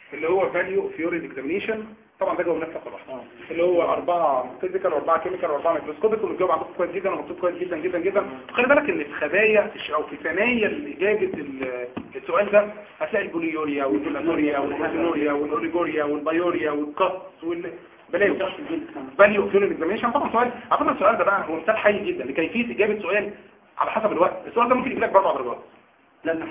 اللي هو فاليو في يورين اكزامينيشن. طبعا ده جواب نفسه طبعا اللي هو 4 فيزيكال و4 كيميكال و4 ميكروسكوبيك، والجواب عندكم كويس جدا ومكتوب كويس جدا جدا جدا. خلي بالك ان في خبايا او في ثنايا اجابه السؤال ده هتلاقي البوليوريا والبولاتوريا والهيدروريا والاوريجوريا والبايوريا والقص بلاوي فاليو في يورين اكزامينيشن. طبعا سؤال اعتقد السؤال ده بقى هو مثال حي جدا لكيفيه اجابه سؤال على حسب الوقت. السؤال ده ممكن يجيب لك ب4 درجات. لا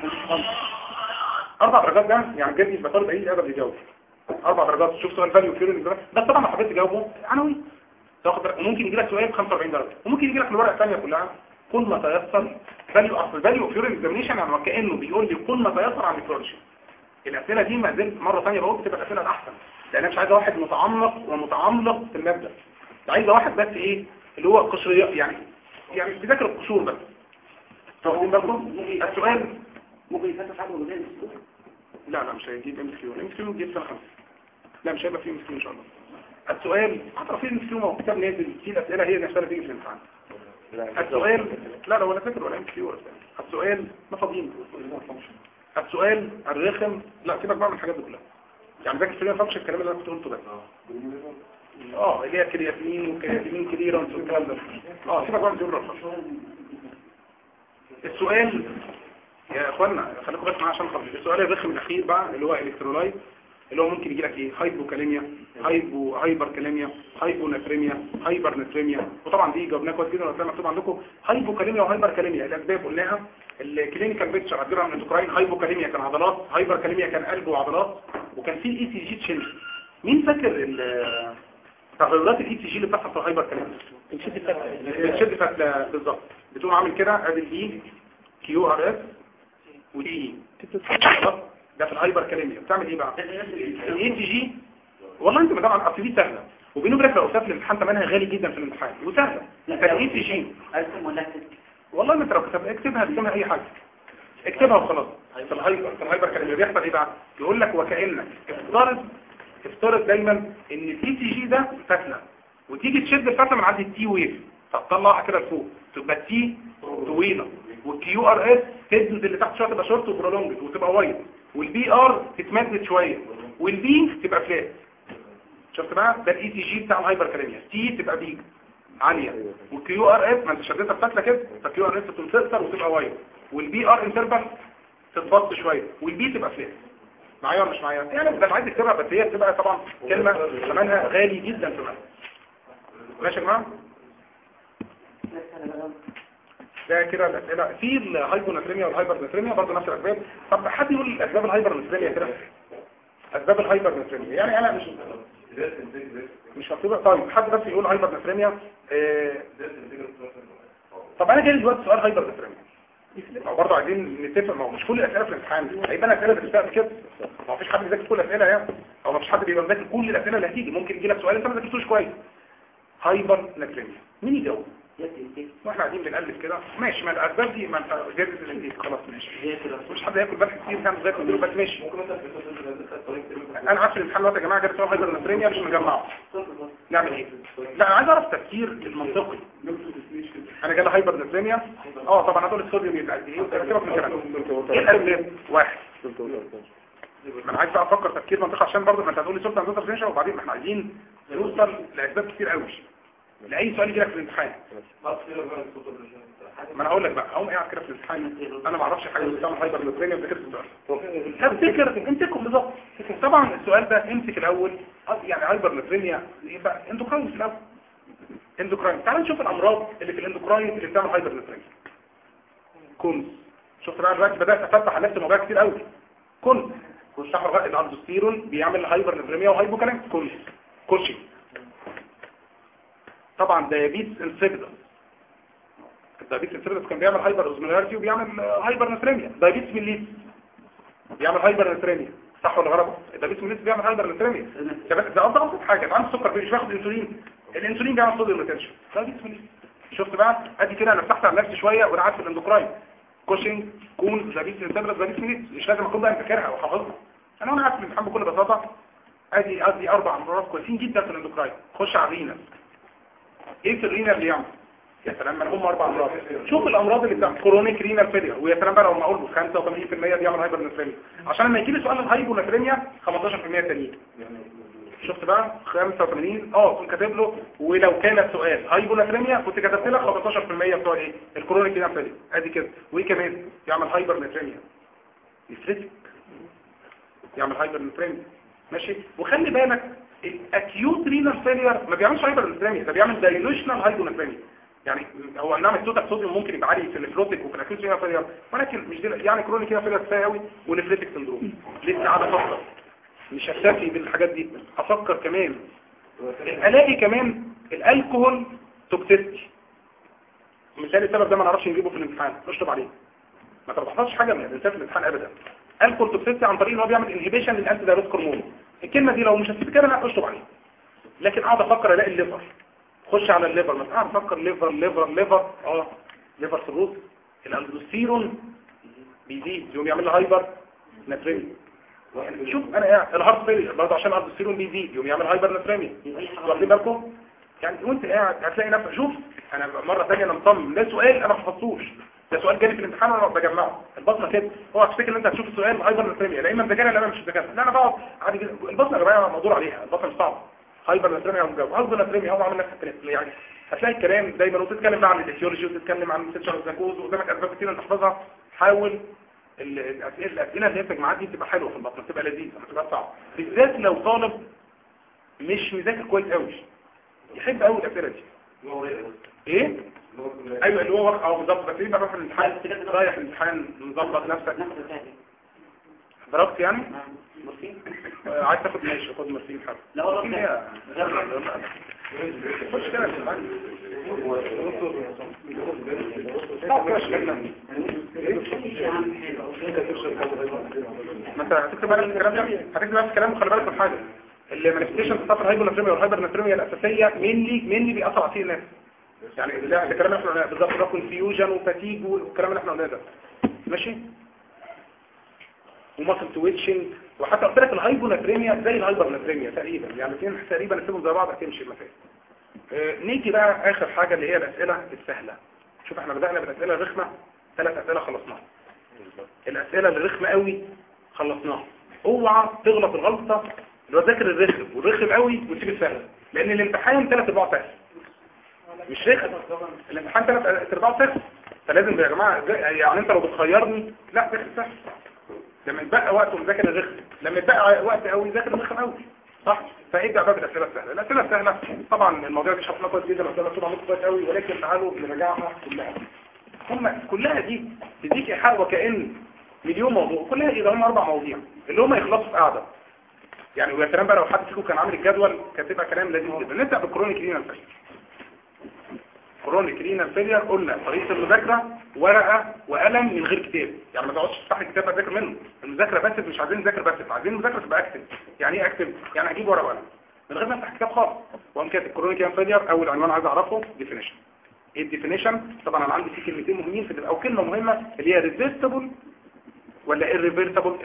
4 درجات ده يعني بجد يبقى طالب اي ادب يجاوب 4 درجات. تشوف سؤال فاليو فيورين بس طبعا لو حبيت تجاوبه عناوين تاخد، وممكن يجي لك سؤال ب 45 درجه، وممكن يجي لك الورقه الثانيه كلها كل ما تيسر. فاليو اصل فاليو فيورين اكزامينيشن يعني كانه بيقول لي كل ما تيسر عن الفيرجن. الاسئله دي ما زلت مره ثانيه بقول بتبقى الاسئله الاحسن، لان انا مش عايز واحد متعمق في الماده، عايز واحد بس ايه اللي هو قشريات يعني بيذاكر القشور بس. واخدين بالكم السؤال ممكن يفتح حاجه ولا لا مش هيجيب ام كيو. الام كيو جيب سنه 5. لا مش هيبقى فيه ام كيو ان شاء الله. السؤال حتى في ام كيو ما هو كتاب نازل فيه الاسئله هي نفسها تيجي في الامتحان. السؤال لا ولا فاكر ولا ام كيو ولا بتاع. السؤال ما فاضيين. السؤال الرخم لا سيبك بقى من الحاجات دي كلها. يعني ذاكر في فانكشن الكلام اللي انا كنت قلته ده اللي هي كرياتين وكرياتين كليرانس والكلام ده. سيبك بقى من دول. السؤال يا اخوانا خليكم بس معايا عشان خاطر السؤال الرخم الاخير بقى اللي هو الكترولايت، اللي هو ممكن يجي لك ايه هايبوكاليميا، هايبركاليميا، هايبوناتريميا، هايبرناتريميا. وطبعا دي جاوبناها كويس جدا وهتلاقي مكتوب عندكم هايبوكاليميا وهايبركاليميا. الاسباب قلناها. الكلينيكال بيكتشر هتجيبها من الاندوكراين. هايبوكاليميا كان عضلات، هايبركاليميا كان قلب وعضلات، وكان في الاي سي جي تشينج. مين فاكر تغيرات الاي سي جي اللي بتحصل في الهايبركاليميا؟ بتشد فتله بالظبط، بتقوم عامل كده ادي الاي كيو ار اس ودي ده في الهايبركاليميا. بتعمل ايه بقى الاي تي جي؟ والله انت مدام على دي سهله، وبينه وبينك لو سافر الامتحان ثمنها غالي جدا في الامتحان وسهله. الاي تي جي والله ما انت لو اكتبها اي حاجه اكتبها وخلاص. في الهايبركاليميا بيحصل ايه بقى؟ يقول لك وكانك افترض دايما ان الاي تي جي ده فتله، وتيجي تشد الفتله من عند التي ويف فتطلعها كده لفوق تبقى تي طويله، والكيو ار اس تنزل اللي تحت شويه تبقى شورت وبرولونجد وتبقى وايد، والبي ار تتمدد شويه، والبي تبقى فلات. شفت بقى ده الاي تي جي بتاع الهايبركاليميا. تي تبقى بيج عاليه، والكيو ار اس ما انت شديتها بفتله كده فالكيو ار اس تنفصل وتبقى وايد، والبي ار انترفال تتبط شويه، والبي تبقى فلات. معايا ولا مش معايا؟ يعني ده عايز تكتبها بس هي بتبقى طبعا كلمه ثمنها غالي جدا في المعنى. ماشي يا جماعه؟ ده كده الاسئله في الهايبوناتريميا والهايبرناتريميا برضه نفس الاسباب. طب حد يقول اسباب الهايبرناتريميا كده؟ اسباب الهايبرناتريميا يعني انا مش مكتوبه. طيب حد بس يقول هايبرناتريميا. طب انا جاي دلوقتي سؤال هايبرناتريميا برضه عايزين نتفق. ما هو مش كل الاسئله في الامتحان هيبقى الاسئله بتستقبل كده. ما فيش حد بيذاكر كل الاسئله يعني، او ما فيش حد بيبقى مذاكر كل الاسئله اللي هتيجي. ممكن يجي لك سؤال انت ما ذاكرتوش كويس. هايبرناتريميا مين يجاوب؟ واحنا قاعدين بنقلب كده ماشي. ما الاسباب دي ما انت جاهز الانتيك خلاص ماشي. مش حد ياكل بلح كتير كان زي كده بس ماشي. انا عارف الامتحان دلوقتي يا جماعه جاب سؤال هايبرناتريميا مش مجمعه. نعمل ايه؟ لا انا عايز اعرف التفكير المنطقي. انا جالي هايبرناتريميا طبعا هتقول الصوديوم يبقى قد ايه وتركبك من كلام. ايه الاسباب؟ واحد ما انا عايز بقى افكر تفكير منطقي عشان برضه ما انت هتقول لي سلطه انت تنشا وبعدين ما احنا عايزين نوصل لاسباب كتير قوي لاي سؤال يجي لك في الامتحان. ما انا هقول لك بقى اقوم قاعد كده في الامتحان انا ما اعرفش حاجه بتعمل هايبرناتريميا وذاكرت السؤال. افتكر امسكهم بالظبط. طبعا السؤال ده امسك الاول يعني هايبرناتريميا يبقى اندوكراين في الاول. اندوكراين تعال نشوف الامراض اللي في الاندوكراين اللي بتعمل هايبرناتريميا. كنت شفت بقى دلوقتي بدات افتح على نفسي مواضيع كتير قوي. كنت شهر غد الاندوستيرون بيعمل هايبرناتريميا وهايبوكاليميا. كوشي طبعا دايابيتس انسيبيدس. الدايابيتس انسيبيدس كان بيعمل هايبر اوزمولاريتي وبيعمل هايبرناتريميا. دايابيتس ميليتس بيعمل هايبرناتريميا صح ولا غلط؟ الدايابيتس ميليتس بيعمل هايبرناتريميا. ده ابسط حاجه. عندك السكر مش باخد انسولين، الانسولين بيعمل صوديوم ريتنشن. دايابيتس ميليتس. شفت بقى ادي كده انا فتحت على نفسي شويه وانا قاعد في الاندوكراين. كوشنج كون دايابيتس انسيبيدس دايابيتس ميليتس مش لازم اكون بقى فاكرها وحافظها. انا وانا قاعد في الامتحان بكل بساطه ادي 4 امراض كويسين جدا في الاندوكراين. خش على الرينا. ايه في الرينا اللي يعمل؟ يا سلام، ما هم 4 امراض. شوف الامراض اللي بتاعت كرونيك رينال فيلير، ويا سلام بقى لو ما اقول له 85% بيعمل هايبرنفريميا، عشان لما يجي لي سؤال الهايبونفريميا 15% تانيين. شفت بقى 85 كنت كاتب له، ولو كان السؤال هايبونفريميا كنت كتبت لك 15% بتوع ايه الكرونيك رينال فيلير ادي كده. وايه كمان يعمل هايبرنفريميا؟ نفرتك يعمل هايبرنفريميا. ماشي. وخلي بالك الاكيوت رينال فيلير ما بيعملش هايبرنفريميا، ده بيعمل دايلوشنال هايبونفريميا. يعني هو نعمل التوتال صوديوم ممكن يبقى عالي في النفروتيك وفي الاكيوت رينال فيلير، ولكن مش دي يعني كرونيك رينال فيلير كفايه قوي، ونفرتك سندروم. لسه قاعد افكر، مش هكتفي بالحاجات دي، افكر كمان الاقي كمان الالكوهول توكسيستي. مثال السبب ده ما نعرفش نجيبه في الامتحان، اشطب عليه، ما تبحثش حاجه من الانسان في الامتحان ابدا. الكول توكسيستي عن طريق ان هو بيعمل انهبيشن للانتي دايروتيك هرمون. الكلمه دي لو مش هتسيب كده لا اشطب عليه. لكن اقعد افكر الاقي الليفر، خش على الليفر مثلا، قاعد افكر ليفر ليفر سيروز، الالدوستيرون بيزيد يقوم يعمل له هايبر ناتريميا. يعني شوف انا قاعد الهارت فيلير برضه عشان الالدوستيرون بيزيد يقوم يعمل هايبر ناتريميا. واخدين بالكم؟ يعني وانت قاعد هتلاقي نفسك. شوف انا مره ثانيه انا مصمم، ده سؤال انا ما حفظتوش، ده سؤال جالي في الامتحان وانا بجمعه البصمه كده. اوعى تفتكر ان انت هتشوف السؤال هايبر ناتريميا لا اما ذاكرها لا مش ذاكرها، لا انا بقعد عادي جدا. البصمه يا جماعه مقدور عليها، البصمه مش صعبه. هايبر ناتريميا هايبر ناتريميا هو عامل نفس الكلام. يعني هتلاقي الكلام دايما، وتتكلم بقى عن الايتيولوجي وتتكلم عن سيتشر زاكوز وقدامك اسباب كتير انت تحفظها. حاول الاسئله اللي هي التجمعات دي تبقى حلوه في البطن، تبقى لذيذه، ما تبقاش صعبه، بالذات لو طالب مش مذاكر كويس قوي يحب قوي الاسئله دي. ايه ايوه اللي هو بالظبط. بس يبقى رايح الامتحان مظبط نفسك. ضربت يعني عايز تاخد ماشي، خد مرسين حاجه. لا والله خش كده ما انت هتكتب بالك الكلام ده، هتكتب بالك الكلام. خلي بالك من حاجه، المانيفستيشن بتاعت الهايبوناتريميا والهايبر ناتريميا الاساسيه مين بيأثر على الناس. يعني ده الكلام اللي احنا قلناه بالظبط، ده كونفيوجن وفاتيج والكلام اللي احنا قلناه ده ماشي، وماسل تويتشنج. وحتى قلت لك الهايبوناتريميا زي الهايبر ناتريميا تقريبا، يعني الاثنين تقريبا نسيبهم زي بعض هتمشي المسائل. نيجي بقى اخر حاجه اللي هي الاسئله السهله. شوف احنا بدأنا بالاسئله الرخمه، 3 اسئله خلصناها. الاسئله الرخمه قوي خلصناها. اوعى تغلط الغلطه اللي هو ذاكر الرخم والرخم قوي وتسيب السهل، لان الامتحان 3 ارباع سهل مش رخم. الامتحان 3 ارباع سهل، فلازم يا جماعه يعني انت لو بتخيرني لا ذاكر سهل. لما يتبقى وقت وذاكر الرخم، لما يتبقى وقت قوي ذاكر الرخم قوي، صح؟ فابدا بقى بالاسئله السهله. الاسئله السهله طبعا المواضيع دي شرحناها كويس جدا، الاسئله طبعا كويس قوي، ولكن تعالوا نراجعها كلها. هم كلها دي تديك ايحاء وكأن مليون موضوع، كلها اذا هم 4 مواضيع اللي هم يخلصوا في قاعده. يعني ويا سلام بقى لو حد فيكم كان عامل الجدول كانت تبقى كلام لذيذ جدا. نبدا بالكرونيك رينال فيلير. كرونيك رينال فيلير قلنا طريقه المذاكره ورقه وقلم من غير كتاب، يعني ما تقعدش تفتح الكتاب تذاكر منه. المذاكره بس مش عايزين نذاكر بس، عايزين المذاكره تبقى اكتب. يعني ايه اكتب؟ يعني هجيب ورقه وقلم من غير ما افتح كتاب خالص واقوم كاتب كرونيك رينال فيلير. اول عنوان عايز اعرفه ديفينيشن. ايه الديفينيشن؟ طبعا انا عندي فيه كلمتين مهمين في او كلمه مهمه اللي هي ريفيرسبل ولا irreversible.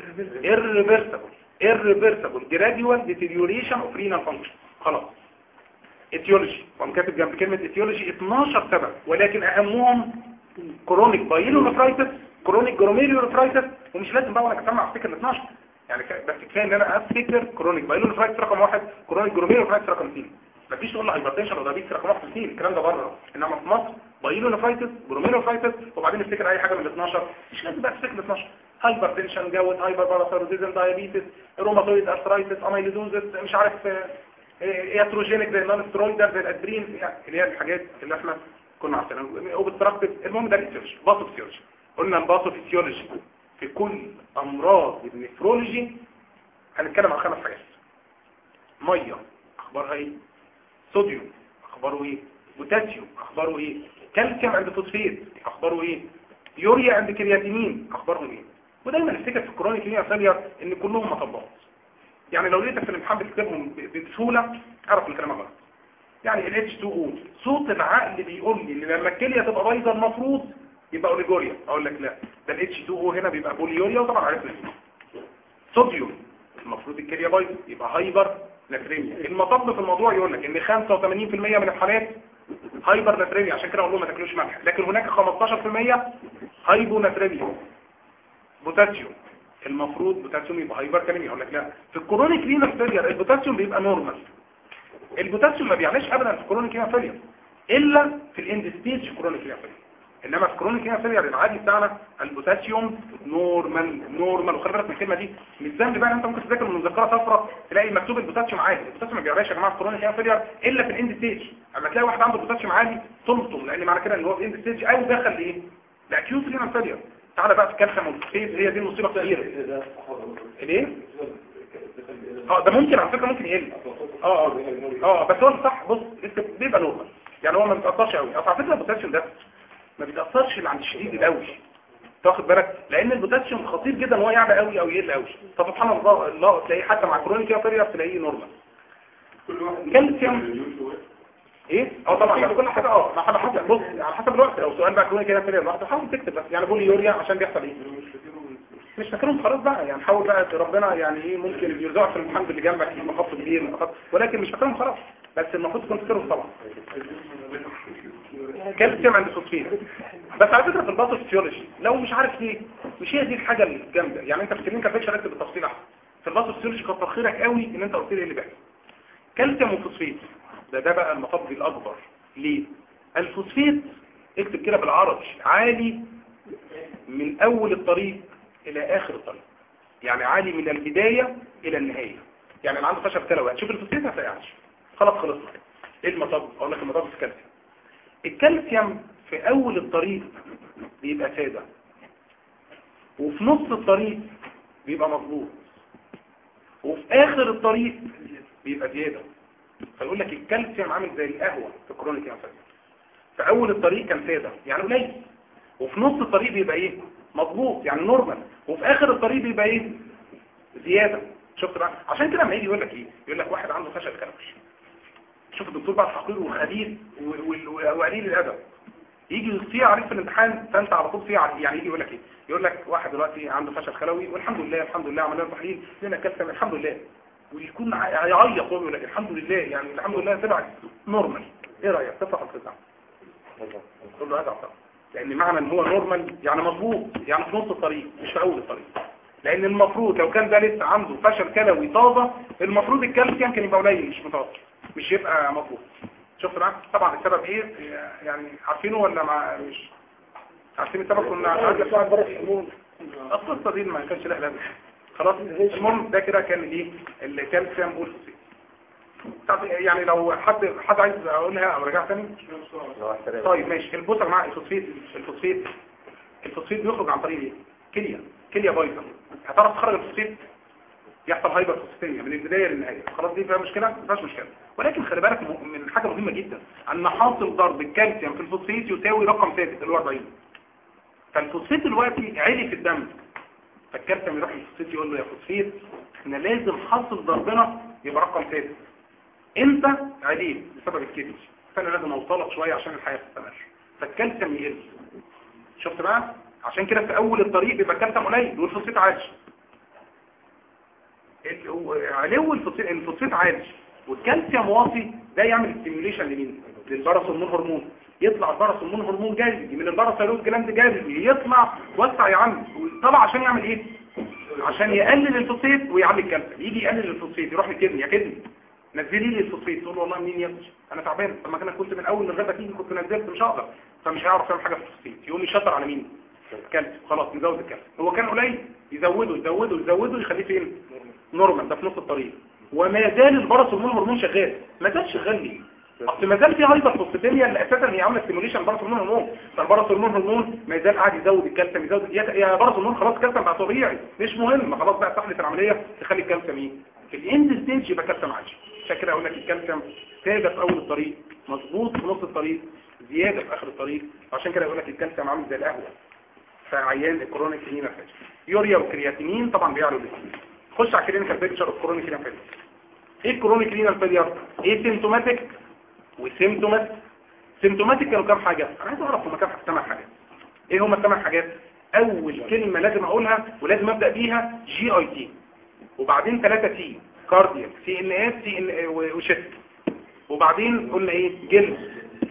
irreversible gradual deterioration of renal function. خلاص. etiology وأنا كاتب جنب كلمة etiology 12 سبب، ولكن أهمهم chronic pyelonephritis chronic glomerulonephritis. ومش لازم بقى وانا اسمع افتكر ال 12 يعني، بس كفايه ان انا افتكر chronic pyelonephritis رقم 1 chronic glomerulonephritis رقم 2. مفيش تقول لي هايبرتنشن ولا دايابيتس رقم 1 2، الكلام ده بره. انما في مصر بايلونيفرايتس جلوميرولوفرايتس وبعدين افتكر اي حاجه من ال 12. مش لازم بقى تفتكر ال 12. هايبرتنشن جوت هايبر باراثيرويدزم دايابيتس روماتويد ارثرايتس اميلويدوزس مش عارف ياتروجينيك زي النون سترويدر زي الادرين، يعني اللي هي الحاجات اللي احنا كنا عارفينها. اوبستراكتيف المهم ده الفسيولوجي باثوفيسيولوجي. قلنا الباثوفيسيولوجي في كل امراض النفرولوجي هنتكلم عن 5 حاجات. ميه اخبارها ايه؟ صوديوم اخباره ايه؟ بوتاسيوم اخباره ايه؟ كالسيوم عند فوسفيت اخباره ايه؟ يوريا عند كرياتينين اخبارهم ايه؟ ودايما نفتكر في الكرونيك رينال فيلير ان كلهم مطبات. يعني لو لقيتك في الامتحان بتكتبهم بسهوله اعرف ان كلامك غلط. يعني ال H2O صوت العقل بيقول لي ان لما الكليه تبقى بايظه المفروض يبقى اوليجوريا، اقول لك لا ده ال H2O هنا بيبقى بوليوريا، وطبعا عرفنا صوديوم المفروض الكليه بايظه يبقى هايبر ناتريميا. المطب في الموضوع يقول لك ان 85% من الحالات هايبر ناتريميا، عشان كده اقول لهم ما تاكلوش ملح. لكن هناك 15% هايبو ناتريميا بوتاسيوم، المفروض بوتاسيوم يبقى هايبر كاليميا. اقول لك لا، في الكرونيك رينال فيلير البوتاسيوم بيبقى نورمال. البوتاسيوم ما بيعلاش ابدا في الكرونيك رينال فيلير الا في الاند ستيج كرونيك رينال فيلير، انما في الكرونيك رينال فيلير العادي بتاعنا البوتاسيوم نورمال. وخلي بالك من الكلمه دي، مش ذنب بقى انت ممكن تذاكر من مذكره صفراء تلاقي مكتوب البوتاسيوم عالي. البوتاسيوم ما بيعلاش يا جماعه في الكرونيك رينال فيلير الا في الاند ستيج. اما تلاقي واحد عنده بوتاسيوم عالي تلطم، لان معنى كده ان هو في الاند ستيج او دخل لايه؟ لاكيوت رينال فيلير. تعالى بقى في الكالسيوم والفوسفيت، هي دي المصيبه الكبيره. الايه؟ ده ممكن على فكره ممكن يقل. بس هو صح. بص بيبقى نورمال، يعني هو ما بيتاثرش قوي. اصل على فكره البوتاسيوم ده ما بيتاثرش اللي عند الشديد قوي، تاخد بالك، لان البوتاسيوم خطير جدا ان هو يعلى قوي او يقل قوي. فسبحان الله تلاقيه حتى مع كرونيك فيلير تلاقيه نورمال. كالسيوم ايه؟ طبعا كل حاجه على حسب، بص على حسب الوقت. لو سؤال بقى كرونيك فيلير لوحده حاول تكتب بس، يعني بولي يوريا عشان بيحصل ايه؟ مش فاكرهم خلاص بقى، يعني حاول بقى ربنا يعني ايه ممكن يرزقك في الامتحان اللي جنبك في مخاط كبير ولكن مش فاكرهم خلاص، بس المفروض تكون فاكرهم طبعا. كالسيوم عند الفوسفين. بس على فكره في الباثوفيسيولوجي لو مش عارف ليه مش هي دي الحاجه الجامده، يعني انت في الكلينيكال بيكتشر اكتب بالتفصيل احسن. في الباثوفيسيولوجي كتر خيرك قوي ان انت قلت لي ايه اللي بيحصل. كالسيوم وفوسفين ده بقى المطب الاكبر. ليه؟ الفوسفيت اكتب كده بالعربي عالي من اول الطريق الى اخر الطريق، يعني عالي من البداية الى النهاية. يعني اللي عنده فشل كلوي هتشوف الفوسفيت ما تلاقيهاش، خلاص خلصنا. ايه المطب؟ اقول لك المطب في الكالسيوم. الكالسيوم في اول الطريق بيبقى سادة، وفي نص الطريق بيبقى مظبوط، وفي اخر الطريق بيبقى زيادة. فيقول لك الكالسيوم عامل زي القهوة في الكرونيك انفكشن. في اول الطريق كان سادة يعني قليل، وفي نص الطريق بيبقى ايه؟ مظبوط يعني نورمال، وفي اخر الطريق بيبقى ايه؟ زيادة. شفت بقى؟ عشان كده لما يجي يقول لك ايه؟ يقول لك واحد عنده فشل كلوي، شوف الدكتور بقى حقير وخبير وقليل الادب، يجي يصيع عليك في الامتحان فانت على طول صيع. يعني يجي يقول لك ايه؟ يقول لك واحد دلوقتي عنده فشل كلوي والحمد لله عملنا له تحليل لنا كالسيوم الحمد لله، ويكون هيعيط ويقول لك الحمد لله، يعني الحمد لله تبعك نورمال. ايه رايك؟ تفرح ولا تزعل؟ تقول له ازعل طبعا، لان معنى ان هو نورمال يعني مظبوط، يعني في نص الطريق مش في اول الطريق. لان المفروض لو كان ده لسه عنده فشل كلوي طازه المفروض الكالسيوم كان يبقى قليل مش متوسط، مش يبقى مظبوط. شفت معاك؟ طبعا السبب ايه يعني عارفينه ولا مش عارفين السبب؟ كنا عارفين القصه دي ما كانش لها لازمه خلاص. المهم ده كده كان ايه الكالسيوم والفوسفات. طب يعني لو حد عايز اقولها او رجع تاني. طيب ماشي. البص يا جماعه الفوسفات بيخرج عن طريق ايه؟ كليه بايظه. هتعرف تخرج الفوسفات يحصل هايبر فوسفاتيميا من البدايه للنهايه، خلاص دي فيها مشكله؟ ما فيهاش مشكله. ولكن خلي بالك من حاجه مهمه جدا، ان حاصل ضرب الكالسيوم في الفوسفات يساوي رقم ثابت اللي هو 40. فالفوسفات دلوقتي عالي في الدم، فالكالسيوم يروح للفوسفات يقول له يا فوسفات احنا لازم حاصل ضربنا يبقى رقم ثابت، انت عالي بسبب الكدني، فانا لازم اوصلك شويه عشان الحياه تستمر، فالكالسيوم يقل. شفت بقى؟ عشان كده في اول الطريق بيبقى الكالسيوم قليل والفوسفات عالي. علو الفوسفات عالي والكالسيوم واطي، ده يعمل ستيميوليشن لمين؟ للباراثورمون هرمون. يطلع الباراثورمون هرمون جاذبي من الباراثيرويد جلاند جاذبي، يطلع وسع يا عم. طلع عشان يعمل ايه؟ عشان يقلل الفوسفات ويعلي الكالسيوم. يجي يقلل الفوسفات يروح للكدني، يا كدني نزلي لي الفوسفات، تقول له والله منين يا ابني انا تعبان، طب ما انا كنت من اول الغدا تيجي كنت نزلت مش هقدر، فمش هيعرف يعمل حاجه في الفوسفات. يقوم يشطر على مين؟ الكالسيوم. خلاص نزود الكالسيوم، هو كان قليل يزوده يخليه فين؟ نورمال، ده في نص الطريق. وما زال الباراثورمون هرمون شغال، ما زال شغال ليه؟ اصل ما زال في هايبر فوسفاتيميا اللي اساسا هي عامله ستيميوليشن الباراثورمون هرمون، فالباراثورمون هرمون ما زال قاعد يزود الكالسيوم يا باراثورمون خلاص الكالسيوم بقى طبيعي مش مهم، خلاص بقى سهله العمليه تخلي الكالسيوم ايه؟ في الاند ستيج يبقى كالسيوم عالي. عشان كده اقول لك الكالسيوم ثابت في اول الطريق، مظبوط في نص الطريق، زياده في اخر الطريق. عشان كده اقول لك الكالسيوم عامل زي القهوه فعيان الكرونيك رينال فيلير. يوريا وكرياتينين طبعا بيعلوا الاثنين. خش على الكلينيكال بيكتشر اوف كرونيك رينال فيلير. ايه الكرونيك رينال فيلير؟ ايه سيمتوماتيك وسيمتومات؟ سيمتوماتيك كانوا كام حاجه؟ انا عايز اعرف هما كام 8 حاجات. ايه هما ال8 حاجات؟ اول كلمه لازم اقولها ولازم ابدا بيها جي اي تي، وبعدين 3 تي كاردياك، سي ان اس، سي ان وشست، وبعدين قلنا ايه؟ جلد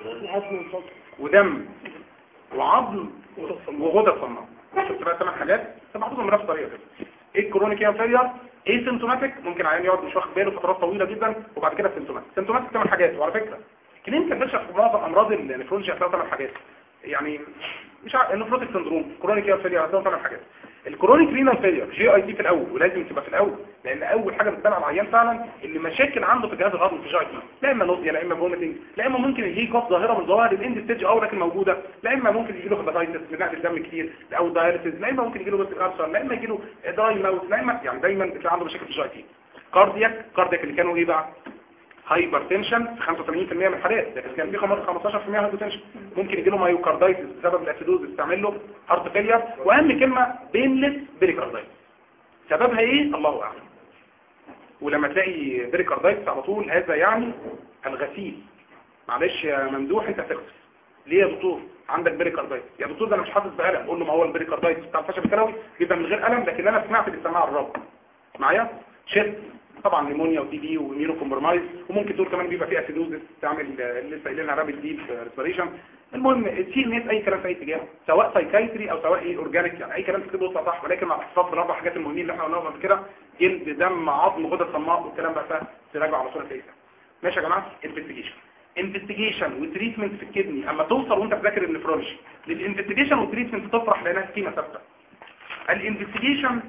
ودم وعظم وغدة صماء. شفت بقى 8 حاجات محطوطه من نفس الطريقه كده. ايه الكرونيك فيلير؟ ايه سيمتوماتيك؟ ممكن عيان يقعد مش واخد باله فترات طويله جدا وبعد كده سيمتوماتيك 8 حاجات. وعلى فكره كلينيكال بيشرح في معظم امراض النفرولوجي هتلاقي 8 حاجات. يعني مش النفروتيك سندروم كرونيك فيلير هتلاقي 8 حاجات. الكرونيك رينال فيلير جي اي تي في الاول، ولازم تبقى في الاول لان اول حاجه بتبان على العيان فعلا اللي مشاكل عنده في الجهاز الهضمي في جي اي تي، لا اما نوزيا لا اما فوميتنج لا اما ممكن يجي كوف ظاهره من ظواهر الاند ستيج او لكن موجوده، لا اما ممكن يجي له هيباتايتس من نقل الدم كتير او داياليسيس، لا اما ممكن يجي له ارثر، لا اما يجي له دراي ماوث، لا اما يعني دايما بتلاقي عنده مشاكل في جي اي تي. كاردياك اللي كانوا ايه بقى؟ هايبر تنشن في 85% من الحالات، لكن كان في 15% هايبوتنشن. ممكن يجي له مايوكاردايتس بسبب الاسيدوز تعمل له هارت فيلير. واهم كلمه بينلس بريكاردايتس، سببها ايه الله اعلم. ولما تلاقي بريكاردايتس على طول هذا يعني الغسيل. معلش يا ممدوح انت هتغسل ليه يا دكتور؟ عندك بريكاردايتس يا دكتور ده انا مش حاسس بألم. قول له ما هو البريكاردايتس بتاع الفشل الكلوي بيبقى من غير ألم، لكن انا سمعت بالسماعه الرب معايا شد طبعا نيمونيا وتي بي وميرو كومبرمايز، وممكن تقول كمان بيبقى فيه اسيدوزس تعمل لسه قايلينها رابيد ديب ريسبيريشن. المهم تشيل ناس اي كلام في اي اتجاه سواء سايكايتري او سواء ايه اورجانيك، يعني اي كلام تكتبه صح، ولكن مع الاحتفاظ بالاربع حاجات المهمين اللي احنا قلناهم قبل كده: جلد دم عظم غدة صماء، والكلام بقى تراجع على صوره كويسه. ماشي يا جماعه. انفستيجيشن وتريتمنت في الكدني. اما توصل وانت بتذاكر النفرولوجي للانفستيجيشن والتريتمنت تفرح لانها قيمه ثابته. الانفستيجيشن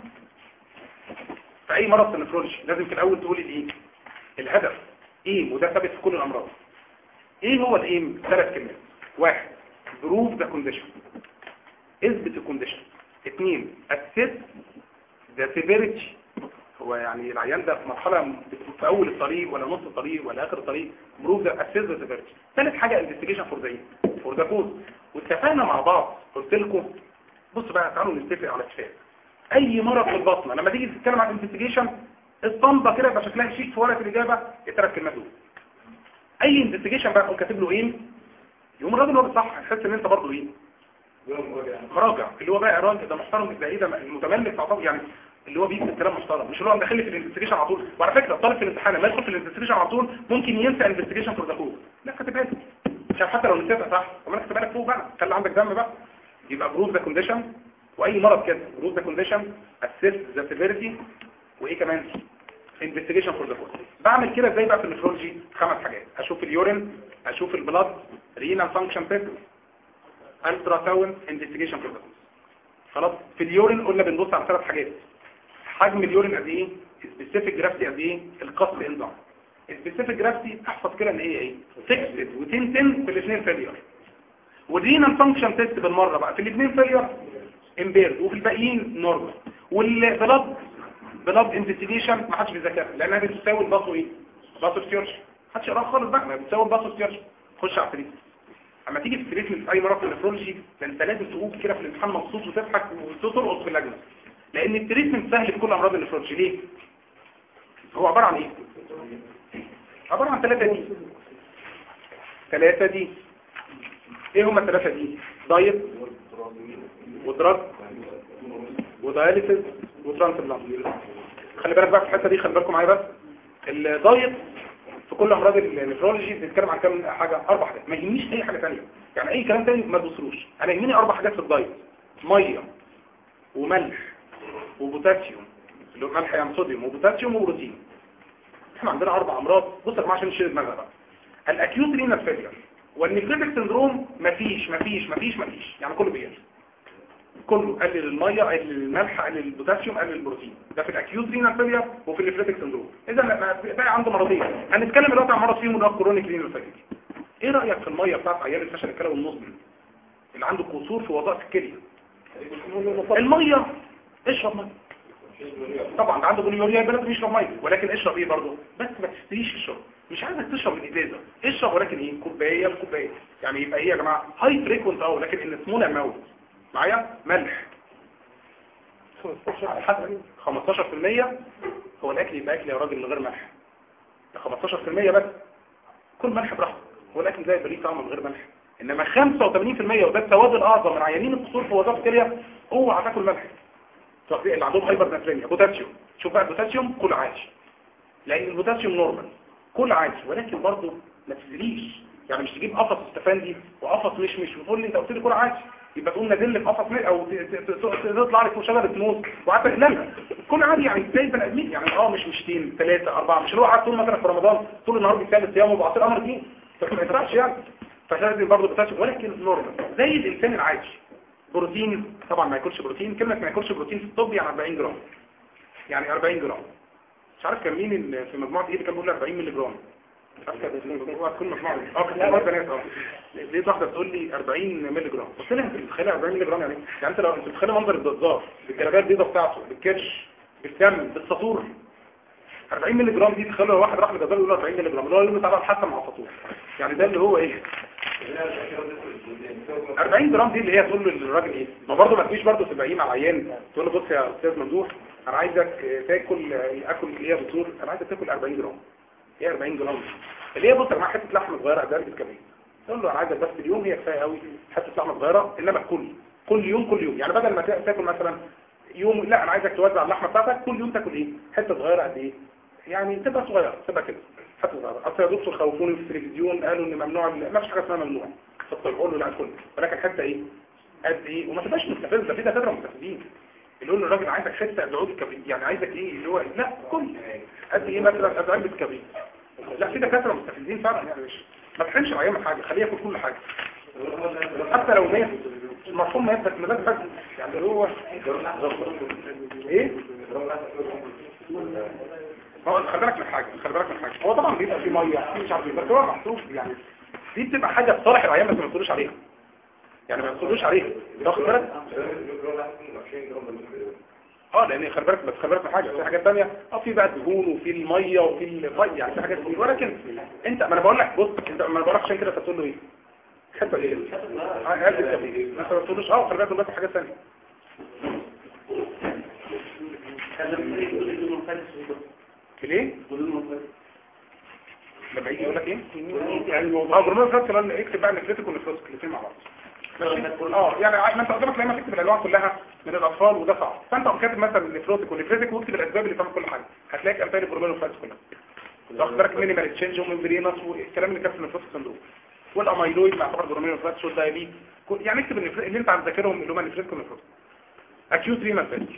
في اي مرض في النفرولوجي لازم في الاول تقول الايه الهدف ايه، وده ثابت في كل الامراض. ايه هو الايم؟ 3 كلمات. 1 بروف ذا كونديشن، اثبت الكونديشن. 2 اسيس ذا سيفيريتي، هو يعني العيان ده في مرحله في اول الطريق ولا نص الطريق ولا اخر الطريق، بروف ذا اسيس ذا سيفيريتي. ثالث حاجه انفستيجيشن فور ذا كوز. واتفقنا مع بعض قلت لكم بصوا بقى تعالوا نتفق على اتفاق. اي مرض في البطنه لما تيجي تتكلم عن انفستيجيشن اسطمبه كده يبقى شكلها شيك في ورقه الاجابه ال3 كلمات دول. اي انفستيجيشن بقى تقوم كاتب له ايه، يقوم الراجل هو صح تحس ان انت برضه ايه مراجع، اللي هو بقى راجل ده محترم ده ايه ده المتملك تعتبر يعني اللي هو بيكتب كلام محترم، مش اللي هو داخل في الانفستيجيشن على طول. وعلى فكره الطالب في الامتحان لما يدخل في الانفستيجيشن على طول ممكن ينسى انفستيجيشن فور ذا كود. لا كاتبها له عشان حتى لو نسيتها صح وما كاتبها لك فوق بقى خلي عندك دم بقى. يبقى بروف ذا كونديشن، واي مرض كده بروف ذا كونديشن، اسيس ذا سيفيريتي، وايه كمان انفستيجيشن فور ذا كود. بعمل كده ازاي بقى في النفرولوجي؟ 5 حاجات: اشوف اليورين، اشوف البلاد، رينال فانكشن تيست، الترا ساوند، انفستيجيشن فور ذا كود. خلاص. في اليورين قلنا بنبص على 3 حاجات: حجم اليورين قد ايه، سبيسيفيك جرافيتي قد ايه، القص انزيم. السبيسيفيك جرافيتي احفظ كده ان هي ايه 6 و10 في الاثنين فيلير، والرينال فانكشن تيست بالمره بقى في الاثنين فيلير امبيرد وفي الباقيين نورمال. والبلاد انفستيجيشن ما حدش بيذاكرها لانها بتساوي الباصو ايه باصو ستيرش، ما حدش يقراها خالص بقى، ما بتساوي الباصو ستيرش. خش على التريتمنت. اما تيجي في التريتمنت في اي مرض في النفرولوجي ده انت لازم تقوم كده في الامتحان مبسوط وتضحك وترقص في اللجنه، لان التريتمنت سهل في كل امراض النفرولوجي. ليه؟ هو عباره عن ايه؟ عباره عن 3 دي. ايه هما 3 دي؟ دايت ودراج وداياليسيس وترانسبلانت. خلي بالك بقى في الحته دي، خلي بالكم معايا بس. الدايت في كل امراض النفرولوجي بنتكلم عن كام حاجه؟ 4 حاجات. ما يهمنيش اي حاجه ثانيه، يعني اي كلام ثاني ما تبصروش، انا يهمني 4 حاجات في الدايت: ميه وملح وبوتاسيوم، اللي هو ملح يعني صوديوم وبوتاسيوم وبروتين. احنا عندنا 4 امراض. بص يا جماعه عشان نشيل دماغنا بقى. الاكيوت رينال فيلير والنيفريتك سندروم مفيش يعني كله بيقل، كله قلل الميه قلل الملح قلل البوتاسيوم قلل البروتين. ده في الاكيوت رينال فيلير وفي النيفريتك سندروم. اذا بقى عنده مرضين هنتكلم دلوقتي عن مرض فيهم اللي هو كرونيك رينال فيلير. ايه رايك في الميه بتاعت عيان الفشل الكلوي المزمن اللي عنده قصور في وظائف الكليه؟ الميه اشرب ميه طبعا، عنده بوليوريا يبقى لازم يشرب ميه، ولكن اشرب ايه برضه؟ بس ما تشتريش الشرب، مش عايزك تشرب من ازازه، اشرب ولكن ايه كوبايه بكوبايه. يعني يبقى ايه يا جماعه؟ هاي فريكونت لكن ان سمول اماونت. معايا ملح 15%. هو الاكل يبقى اكل يا راجل من غير ملح، ده 15% بس. كل ملح براحتك، هو الاكل ده يبقى ليه طعم من غير ملح. انما 85% وده السواد الاعظم من عيانين القصور في وظائف الكليه اوعى تاكل ملح. اللي عندهم هايبر ناتريميا. بوتاسيوم، شوف بقى البوتاسيوم كل عادي، لان البوتاسيوم نورمال كل عادي، ولكن برضه ما تشتريش يعني مش تجيب قفص استفندي وقفص مش وتقول لي انت قلت لي كل عادي، يبقى تقوم نازل لي في قفص او تطلع لك فوق شجره موز وقعدت لا كل عادي يعني زي البني ادمين يعني مش مشتين 3 4 مش اللي هو قاعد طول مثلا في رمضان طول النهار بيتكلم صيام وبعصير امر دين فما ينفعش يعني. فلازم برضه بتاعش ولكن نورمال زي الانسان العادي. بروتين طبعا ما ياكلش بروتين، كلمه ما ياكلش بروتين في الطب يعني 40 جرام، يعني 40 جرام. مش عارف كان مين في مجموعه ايه اللي كان بيقول 40 مللي جرام، مش عارف كان كل مجموعه كان بنات لقيت واحده بتقول لي 40 مللي جرام، قلت لها انت متخيله 40 مللي جرام يعني انت لو انت متخيله منظر الدزار بالجلابيه البيضاء بتاعته بالكرش بالدم بالسطور 40 مللي جرام دي تخيلوا واحد راح للجزار يقول له 40 مللي جرام اللي هو يقول له تعالى الحسن مع السطور يعني ده اللي هو ايه 40 جرام دي اللي هي تقول للراجل ايه. ما برضه ما تجيش برضه تبقى مع العيان تقول له بص يا استاذ ممدوح انا عايزك تاكل اللي هي بتقول انا عايزك تاكل 40 جرام ايه 40 جرام اللي هي بص مع حته لحمه صغيره قد الكبير تقول له انا عايزك بس اليوم هي كفايه قوي حته لحمه صغيره انما كل يوم يعني بدل ما تاكل مثلا يوم لا انا عايزك توزع اللحمه بتاعتك كل يوم تاكل ايه حته صغيره قد ايه يعني تبقى صغيره تبقى كده حته صغيره. اصل يا دكتور خوفوني في التلفزيون قالوا ان ممنوع ما فيش حاجه اسمها ممنوع تقول له لا كل ولكن حتى ايه قد ايه وما تبقاش مستفز ده في دكاتره مستفزين اللي يقول له الراجل عايزك حته قد عود الكبريت يعني عايزك ايه اللي هو لا كل قد ايه مثلا قد علبه كبريت لا في دكاتره مستفزين فعلا يعني مش ما تحرمش العيان حاجه خليه ياكل كل حاجه حتى لو مات المفهوم ما يثبت مزاج بس يعني اللي هو ايه هو خلي بالك من حاجه هو طبعا بيبقى في ميه في مش عارف بس هو محسوب يعني دي بتبقى حاجه في صالح العيان بس ما تقولوش عليها يعني ما تقولوش عليها واخد بالك لان خلي بالك من حاجه في حاجات ثانيه في بقى الدهون وفي الميه وفي الميه يعني في حاجات كتير ولكن انت ما انا بقول لك بص انت ما انا بقول لك عشان كده تقول له ايه حته ايه انت ما تقولوش خلي بالك بس حاجات ثانيه ليه لما يجي يقول لك ايه هرمون فات كمان اكتب بقى النفريتك والنفروسك الاثنين مع بعض ماشي يعني ما انت قدامك لما تكتب الالوان كلها من الاطفال وده صعب فانت كاتب مثلا النفروسك والنفريتك واكتب الاسباب اللي تعمل كل حاجه هتلاقي امثال الهرمون فات كلها واخد بالك مينيمال تشينج وممبرينس والكلام اللي كان في النفروسك صندوق والاميلويد مع طبعا الهرمون فات والدايابيت يعني اكتب اللي انت هتذاكرهم اللي هم النفريتك والنفروسك اكيوت رينال فيلير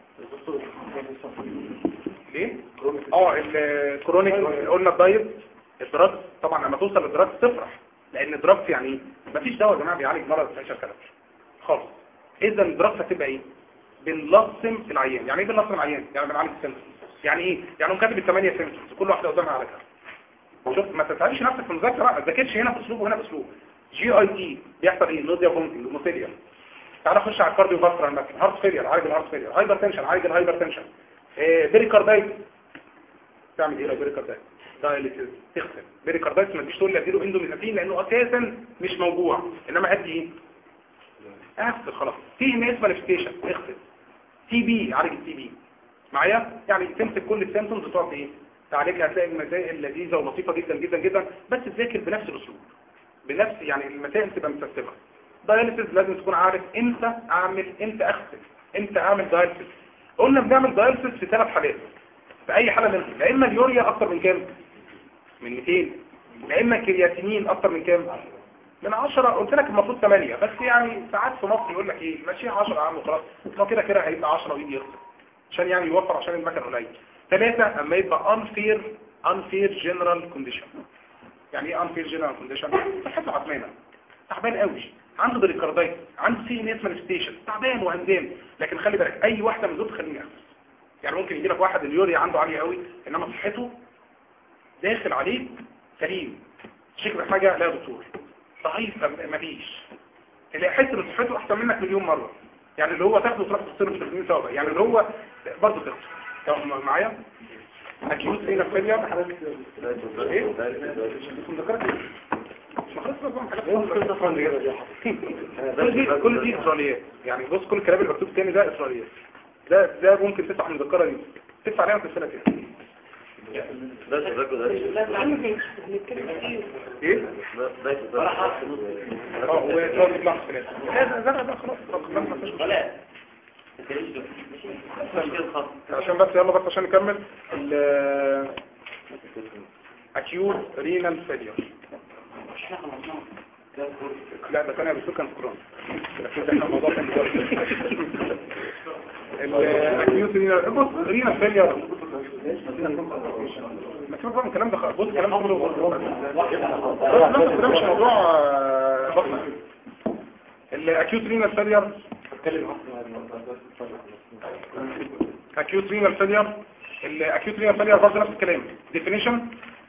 ليه الكرونيك قلنا الدايت الدراج طبعا لما توصل للدراج تفرح لان الدراج يعني مفيش دواء يا جماعه بيعالج مرض الفشل كلام خالص. اذا الدراج هتبقى ايه بنلصم العيان يعني ايه بنلصم العيان يعني بنعالج السيمتومز يعني ايه يعني هم كاتب ال8 سيمتومز كل واحده قدامها على كده شوف ما تتعبش نفسك في المذاكره ما تذاكرش هنا باسلوب وهنا باسلوب GIT بيحصل ايه نوديا فومتنج وموتيليا تعال خش على الكارديو فاسكولار مثلا هارت فيلير عالج الهارت فيلير هايبر تنشن عالج الهايبر تنشن بيريكاردايت تعمل ايه لو بيريكاردايت دايليسيس تغسل بيريكاردايت ما تجيش تقول لي اديله اندوميثاتين لانه اساسا مش موجوع انما ادي ايه اغسل خلاص في ناس مانيفستيشن اغسل تي بي عالج التي بي معايا يعني تمسك كل السيمبتومز وتقعد ايه تعالجها هتلاقي المسائل لذيذه ولطيفه جدا جدا جدا بس تذاكر بنفس الاسلوب بنفس يعني المسائل تبقى مترتبه. دايليسيس لازم تكون عارف امتى اعمل امتى اغسل امتى اعمل دايليسيس. قلنا بنعمل دايليسيس في 3 حالات في اي حاله منهم لا اما اليوريا اكتر من كام من 200 لا اما الكرياتينين اكتر من كام من 10 قلت لك المفروض 8 بس يعني ساعات في مصر يقول لك ايه ماشي 10 يا عم خلاص لو كده هيبقى 10 ويجي يغسل عشان يعني يوفر عشان المكن قليل. 3 اما يبقى unfair general condition يعني ايه unfair general condition صحته عثمانه تعبان قوي عنده بريكاردايت عنده سي ان اس مانيفستيشن تعبان وهمدان لكن خلي بالك اي واحده من دول تخليني اغسل يعني ممكن يجي لك واحد اليوريا عنده عاليه قوي انما صحته داخل عليه سليم شيك بحاجه لا يا دكتور ضعيف مفيش اللي يحس ان صحته احسن منك مليون مره يعني اللي هو تاخده تروح تصرف 300 سوا يعني اللي هو برضه تاخده معايا اكيوت رينا فيلير حضرتك ايه كل دي اسرائيليات يعني بص كل الكلام اللي مكتوب تاني ده اسرائيليات ده ممكن تدفع مذكره دي تدفع عليها في السنه كده ايه عشان بس يلا بس عشان نكمل acute renal failure احنا خلصناه. لا ده كان بيسوق كان كورونا، لكن ده الموضوع كان الاكيوت بص رينا فيلير ما تشوف بقى الكلام ده بص كلام عمره بس ده مش موضوع بطنه. الاكيوت رينا فيلير اكيوت رينا فيلير الاكيوت رينا فيلير برضه نفس الكلام. ديفينيشن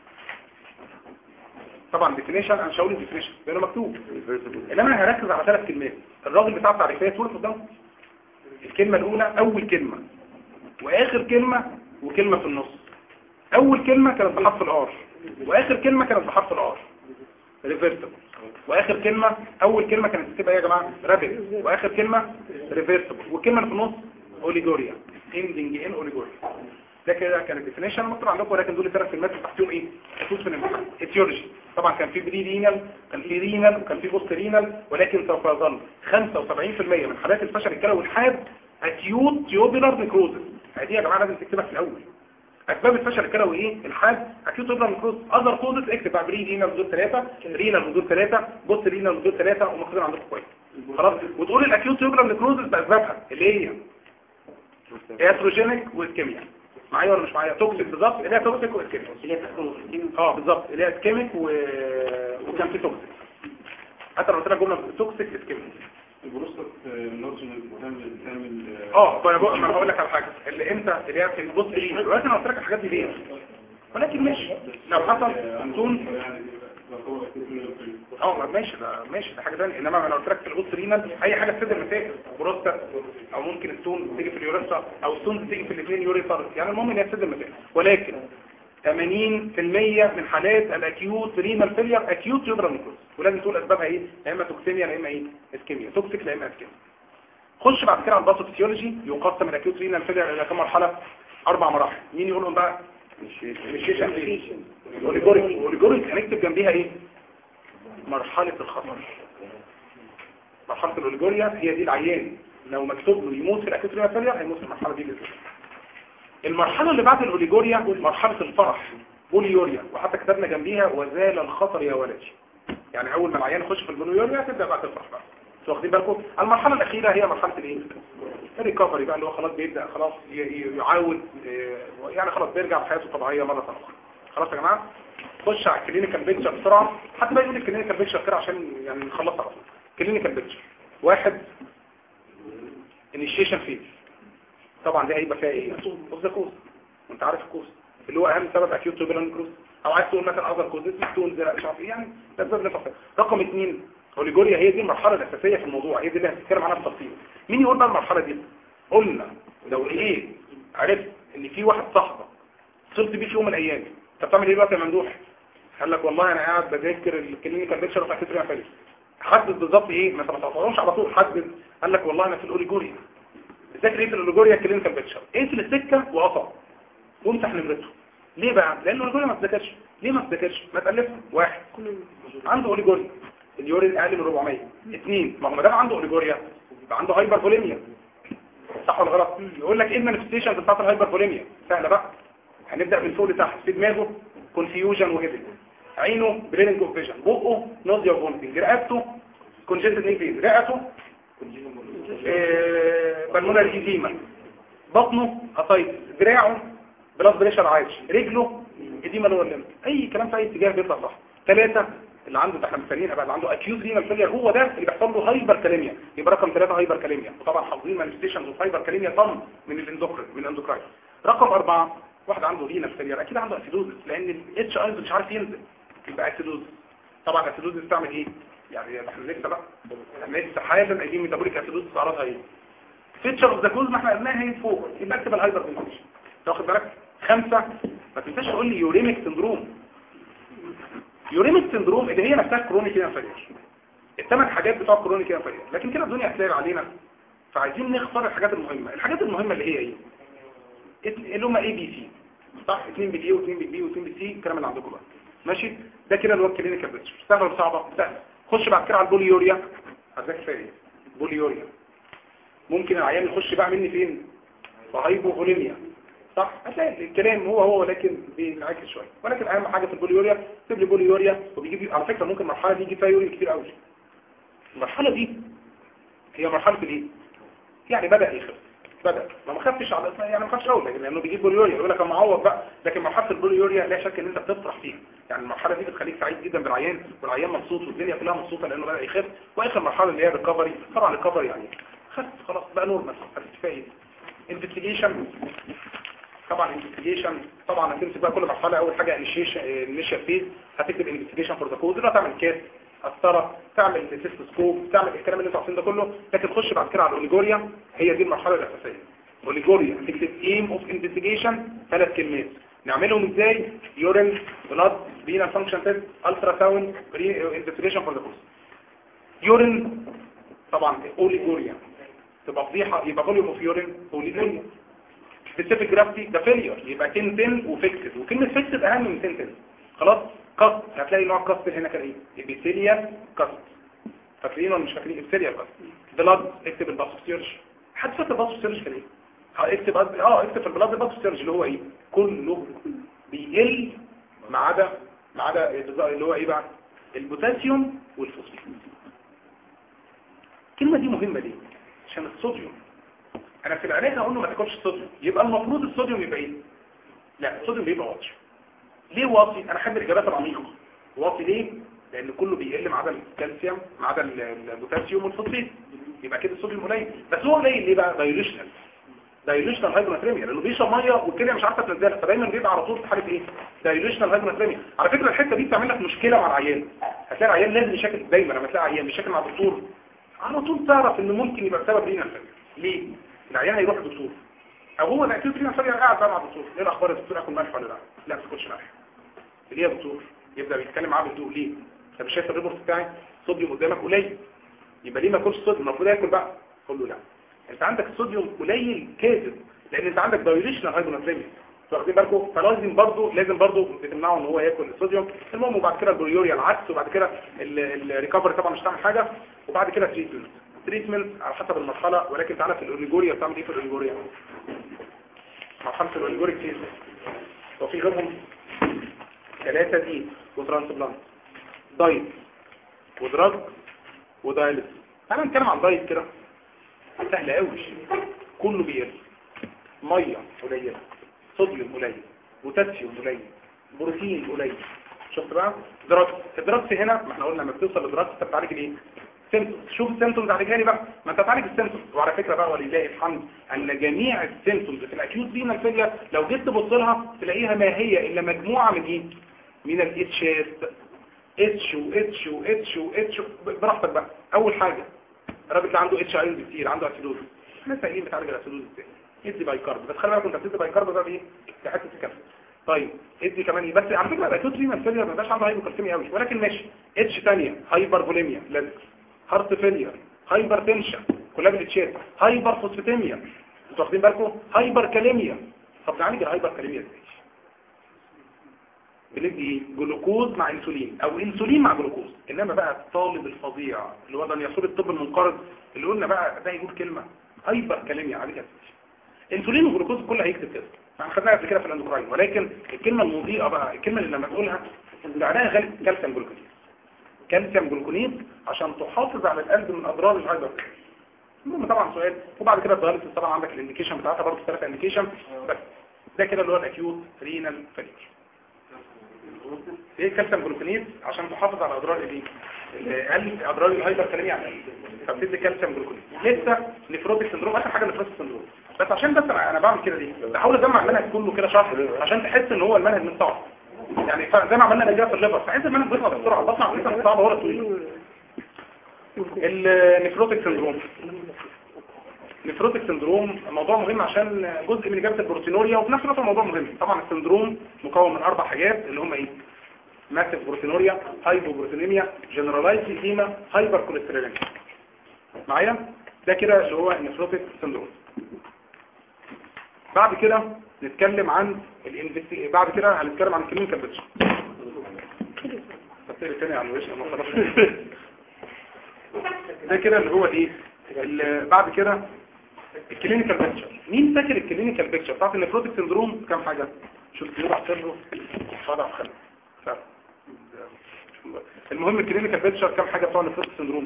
طبعا ديفينيشن انا مش هقول ديفينيشن لانه مكتوب، انما انا هركز على 3 كلمات. الراجل بتاع التعريفيه صوره قدامه. الكلمه الاولى اول كلمه واخر كلمه وكلمه في النص. اول كلمه كانت بحرف الار واخر كلمه كانت بحرف الار ريفيرسبل، واخر كلمه اول كلمه كانت بتبقى ايه يا جماعه رابيد، واخر كلمه ريفيرسبل، والكلمه اللي في النص اوليجوريا اندنج ان اوليجوريا. ده كده كان الديفينيشن مكتوب عندكم، ولكن دول 3 كلمات تحتهم ايه خصوص في الامتحان. اتيولوجي طبعا كان في بري رينال، كان في رينال، وكان في بوست رينال، ولكن سوف يظل 75% من حالات الفشل الكلوي الحاد اكيوت تيوبولار نيكروزس. دي يا جماعه لازم تكتبها في الاول. اسباب الفشل الكلوي ايه الحاد اكيوت تيوبولار نيكروزس. اذر كوزز اكتب بقى بري رينال دول 3، رينال دول 3، بوست رينال دول 3، ومكتوبين عندكم كويس خلاص. وتقول الاكيوت تيوبولار نيكروزس باسبابها اللي هي اتروجينيك والكيمياء. معايا ولا مش معايا؟ توكسيك بالظبط اللي هي توكسيك والكيميك اللي هي بالظبط اللي هي كيميك وكان في توكسيك. حتى لو قلت لك جمله توكسيك كيميك البروستات نورجنال بتعمل طيب انا هقول لك على حاجه اللي انت اللي هي بص ليه دلوقتي انا قلت لك الحاجات دي ليه، ولكن ماشي لو حصل تون ماشي ده حاجه ثانيه. انما انا قلت لك في البوست رينال اي حاجه تسد المسائل بروستات او ممكن التون تيجي في اليوريثرا او التون تيجي في الاثنين يوريثرا، يعني المهم ان هي تسد المسائل. ولكن 80% من حالات الاكيوت رينال فيلير اكيوت يوبرال نيكروز، ولازم تقول اسبابها ايه، يا اما توكسيميا يا اما ايه اسكيميا، توكسيك يا اما اسكيميا. خش بعد كده على الباثوفيسيولوجي. يقسم الاكيوت رينال فيلير الى كم مرحله؟ 4 مراحل. مين يقولهم بقى؟ الانيشيشن اوليجوريك هنكتب جنبيها ايه؟ مرحله الخطر. مرحله الاوليجوريا هي دي العيان لو مكتوب له يموت في الاكيوت رينال فيلير هيموت في المرحله دي بالذات. المرحله اللي بعد الاوليجوريا مرحله الفرح بوليوريا، وحتى كتبنا جنبيها وزال الخطر يا ولدي. يعني اول ما العيان يخش في البوليوريا تبدا بقى تفرح بقى. انتوا واخدين بالكم؟ المرحله الاخيره هي مرحله الايه؟ الريكفري بقى، اللي هو خلاص بيبدا خلاص يعاود يعني خلاص بيرجع لحياته الطبيعيه مره ثانيه. خلاص يا جماعه خش على الكلينيكال بيكتشر بسرعه. حتى بقى يقول لي الكلينيكال بيكتشر كده عشان يعني نخلصها على طول. كلينيكال بيكتشر 1 انيشيشن فيز. طبعا دي هيبقى فيها ايه؟ اوبزاكوز، وانت عارف الكوز اللي هو اهم سبب اكيوت توبولار نيكروز، او عايز تقول مثلا اذر كوزز تون زرق مش عارف ايه، يعني ده اسباب نفسها. رقم 2 اوليجوريا، هي دي المرحله الاساسيه في الموضوع، هي دي اللي هنتكلم عنها بالتفصيل. مين يقول بقى المرحله دي؟ قلنا لو ايه عرفت ان في واحد صاحبك اتصلت بيه في يوم من الايام، انت بتعمل ايه دلوقتي يا ممدوح؟ قال لك والله انا قاعد بذاكر الكلينيكال بيكتشر بتاع كتر فارس. حدد بالظبط ايه، ما تفكرش على طول، حدد. قال لك والله انا في الاوليجوريا. بتذاكر ايه في الاوليجوريا؟ الكلينيكال بيكتشر. ايه في السكه وقطع وامسح نمرته. ليه بقى؟ لان الاوليجوريا ما تذاكرش. ليه ما تذاكرش؟ ما تالفش. 1 عنده اوليجوريا اليورين اقل من 400. 2 ما هو ما دام عنده اوليجوريا يبقى عنده هايبر فوليميا، صح ولا غلط؟ يقول لك ايه المانيفستيشنز بتاعت الهايبر فوليميا؟ سهله بقى، هنبدا من فوق لتحت. في دماغه كونفيوجن وهيدنج، عينه بليننج اوف فيجن، بقه نوزيا وفومتنج، رقبته كونجنتد نيك فيز، رئته بالمونري ايديما، بطنه اسايتس، دراعه بلاد بريشر عالي، رجله ايديما لور ليمب. اي كلام في اي اتجاه بيطلع صح. 3 اللي عنده احنا مستنيين بقى اللي عنده اكيوت رينال فيلير، هو ده اللي بيحصل له هايبر كاليميا. يبقى رقم 3 هايبر كاليميا، وطبعا حافظين مانيفستيشنز اوف هايبر كاليميا طن من الاندوكراين من الاندوكراين. رقم 4 واحد عنده رينال فيلير اكيد عنده اسيدوزس، لان الاتش اي مش عارف ينزل يبقى اسيدوزس. طبعا اسيدوزس بتعمل ايه؟ يعني احنا لسه بقى لسه حالا قايلين ميتابوليك اسيدوزس اعراضها ايه؟ فيتشر اوف ذا كوز ما احنا قلناها هي فوق، يبقى اكتب الهايبر كونسنتريشن. تاخد بالك؟ 5 ما تنساش تقول لي يوريميك سندروم. يوريميك سندروم اللي هي نفسها كرونيك رينال فيلير. ال8 حاجات بتوع كرونيك رينال فيلير، لكن كده الدنيا هتلاقي علينا، فعايزين نختار الحاجات المهمه. الحاجات المهمه اللي هي ايه؟ اللي هم اي بي سي، صح؟ 2 بي و2 بي و2 بي سي، الكلام اللي عندكم بقى ماشي. ده كده اللي هو الكلينيكال بيكتشر. سهله ولا صعبه؟ سهله. خش بعد كده على البوليوريا. هتذاكر فيها ايه؟ بوليوريا. ممكن العيان يخش بقى مني فين؟ في هايبوفوليميا، صح؟ هتلاقي الكلام هو ولكن بينعكس شويه. ولكن اهم حاجه في البوليوريا تبلي بوليوريا، وبيجيب على فكره ممكن المرحله دي يجي فيها يوريا كتير قوي. المرحله دي هي مرحله الايه؟ يعني بدا يخف، بدا ما خفش على يعني ما خفش قوي لانه بيجيب بوليوريا يقول لك انا معوض بقى. لكن مرحله البوليوريا لا شك ان انت بتفرح فيها، يعني المرحله دي بتخليك سعيد جدا بالعيان، والعيان مبسوط والدنيا كلها مبسوطه لانه بدا يخف. واخر مرحله اللي هي الريكفري، طبعا الريكفري يعني خف خلاص بقى نورمال هتتفايد. انفستيجيشن طبعا انفستيجيشن طبعا هتمسك بقى كل مرحله. اول حاجه انيشال فيز هتكتب انفستيجيشن فور ذا كوز، اللي هتعمل كاس قسطره، تعمل سيستوسكوب، تعمل الكلام اللي انتوا عارفينه ده كله. لكن تخش بعد كده على الاوليجوريا، هي دي المرحله الاساسيه. اوليجوريا هتكتب ايم اوف انفستيجيشن 3 كلمات. نعملهم ازاي؟ يورين، بلاد، رينال فانكشن تيست، الترا ساوند، انفستيجيشن فور ذا كوز. يورين طبعا اوليجوريا تبقى فضيحه، يبقى فوليوم اوف يورين اوليجوريا. سبيسيفيك جرافيتي ده فيلير، يبقى 10 10 وفيكسد، وكلمه فيكسد اهم من 10 10. خلاص كاست هتلاقي نوع كاست هنا كان ايه؟ ابيثيليال كاست. فاكرين ولا مش فاكرين؟ ابيثيليال كاست. بلاد اكتب الباسوسيرج. حد فاكر الباسوسيرج كان ايه؟ اكتب في البلاد الباسوسيرج اللي هو ايه؟ كله بيقل ما عدا اللي هو ايه بقى؟ البوتاسيوم والفوسفين. الكلمه دي مهمه ليه؟ عشان الصوديوم. انا في العلاج هقول له ما تاكلش الصوديوم، يبقى المفروض الصوديوم يبقى ايه؟ لا الصوديوم بيبقى واطي. ليه واطي؟ انا احب الاجابات العميقه. واطي ليه؟ لان كله بيقل ما عدا الكالسيوم، ما عدا البوتاسيوم والفوسفين، يبقى كده الصوديوم قليل. بس هو قليل ليه بقى؟ دايلوشنال هايبوناتريميا، لانه بيشرب ميه والكليه مش عارفه تنزلها، فدايما بيبقى على طول في حاله ايه؟ دايلوشنال هايبوناتريميا. على فكره الحته دي بتعمل لك مشكله مع العيان. هتلاقي العيان لازم يشاكل دايما لما تلاقي عيان بيشاكل مع الدكتور، على طول تعرف ان ممكن يبقى بسبب رينال فيلير. ليه؟ العيان هيروح للدكتور او هو الاكيوت رينال فيلير قاعد بقى مع الدكتور، ايه الاخبار يا دكتور؟ اكل ملح ولا لا؟ لا ما تاكلش ملح. ليه يا دكتور؟ يبدا يتكلم معاه بهدوء. ليه؟ انت مش شايف الريبورت بتاعي الصوديوم قدامك قليل، يبقى ليه ما اكلش صوديوم؟ المفروض ياكل بقى. قول له لا انت عندك الصوديوم قليل كاذب، لان انت عندك دايليشنال هايبوناتريميا، واخدين بالكم؟ فلازم برضه بتمنعه ان هو ياكل الصوديوم. المهم وبعد كده البوليوريا العكس، وبعد كده الريكفري طبعا مش هتعمل حاجه، وبعد كده تريتمنت على حسب المرحله. ولكن تعالى في الاوليجوريا بتعمل ايه في الاوليجوريا؟ مرحله الاوليجوريك فيز وفي غيرهم 3 دي وترانسبلانت، دايت ودراج ودايلس. تعالى نتكلم عن دايت كده سهل قوي. كله بيقل، ميه قليله، صوديوم قليل، بوتاسيوم قليل، بروتين قليل. شفت بقى؟ الدراجز هنا ما احنا قلنا لما بتوصل للدراجز انت بتعالج ايه؟ سيمبتومز. شوف السيمبتومز عالجها لي بقى، ما انت تعالج السيمبتومز. وعلى فكره بقى ولله الحمد ان جميع السيمبتومز في الاكيوت رينال فيلير لو جيت تبص لها تلاقيها ما هي الا مجموعه من ايه؟ من الاتشات، اتش واتش واتش واتش. براحتك بقى. اول حاجه الراجل اللي عنده اتش ايون كتير، عنده اسيدوز، احنا سايقين بتعالج الاسيدوز ازاي؟ ادي بايكارب، بس خلي بالك انت بتدي بايكارب بقى بايه؟ في حته الكف. طيب ادي كمان ايه؟ بس على فكره الاكيوت رينال فيلير ما بقاش عنده هايبوكالسيميا قوي، ولكن ماشي. اتش ثانيه هايبر فوليميا لازم، هارت فيلير، هايبر تنشن، كلها بالاتشات، هايبر فوسفاتيميا، انتوا واخدين بالكم؟ هايبر كاليميا. طب نعالج الهايبر كاليميا ازاي؟ بندي ايه؟ جلوكوز مع انسولين او انسولين مع جلوكوز. انما بقى الطالب الفظيع اللي هو ده يصور الطب المنقرض اللي قلنا بقى ده يقول كلمه هايبر كاليميا عليها انسولين وجلوكوز كله هيكتب كده. احنا خدناها قبل كده في الاندوكراين، ولكن الكلمه المضيئه بقى، الكلمه اللي لما تقولها معناها غالب كالسيوم جلوكونيد. كالسيوم جلوكونيد عشان تحافظ على القلب من اضرار الهايبر. المهم طبعا سؤال. وبعد كده الدايليسيس طبعا عندك الانديكيشن بتاعتها برضه 3 انديكيشن بس. ده كده اللي هو الاكيوت رينال فيلير. ايه كالسيوم جلوكونيد؟ عشان تحافظ على اضرار الايه؟ اضرار الهايبر كاليميا يعني. فبتدي كالسيوم جلوكونيد. لسه نفروتيك سندروم اخر حاجه، نفروتيك سندروم. بس عشان بس انا بعمل كده ليه؟ بحاول اجمع المنهج كله كده شرح عشان تحس ان هو المنهج مش صعب. يعني زي ما عملنا نجاح في الليفر، فحس المنهج بيطلع بسرعه، بطلع لسه صعب هو طويل. النفروتيك سندروم. نفروتيك سندروم موضوع مهم عشان جزء من اجابه البروتينوريا، وفي نفس الوقت موضوع مهم. طبعا السندروم مكون من 4 حاجات اللي هم ايه؟ ماسيف بروتينوريا، هايبوبروتينيميا، جنرالايز ايديما، هايبر كوليستروليميا. معايا؟ ده كده اللي هو النفروتيك سندروم. بعد كده نتكلم عن بعد كده هنتكلم عن الكلينيكال بيكتشر. تفسير تاني على الوش ما خلاص. ده كده اللي هو ايه؟ بعد كده الكلينيكال بيكتشر. مين فاكر الكلينيكال بيكتشر بتاعت النفروتيك سندروم؟ كام حاجه؟ شوف كده احسبه صدع خلق. المهم الكلينيكال بيكتشر كام حاجه بتوع النفروتيك سندروم؟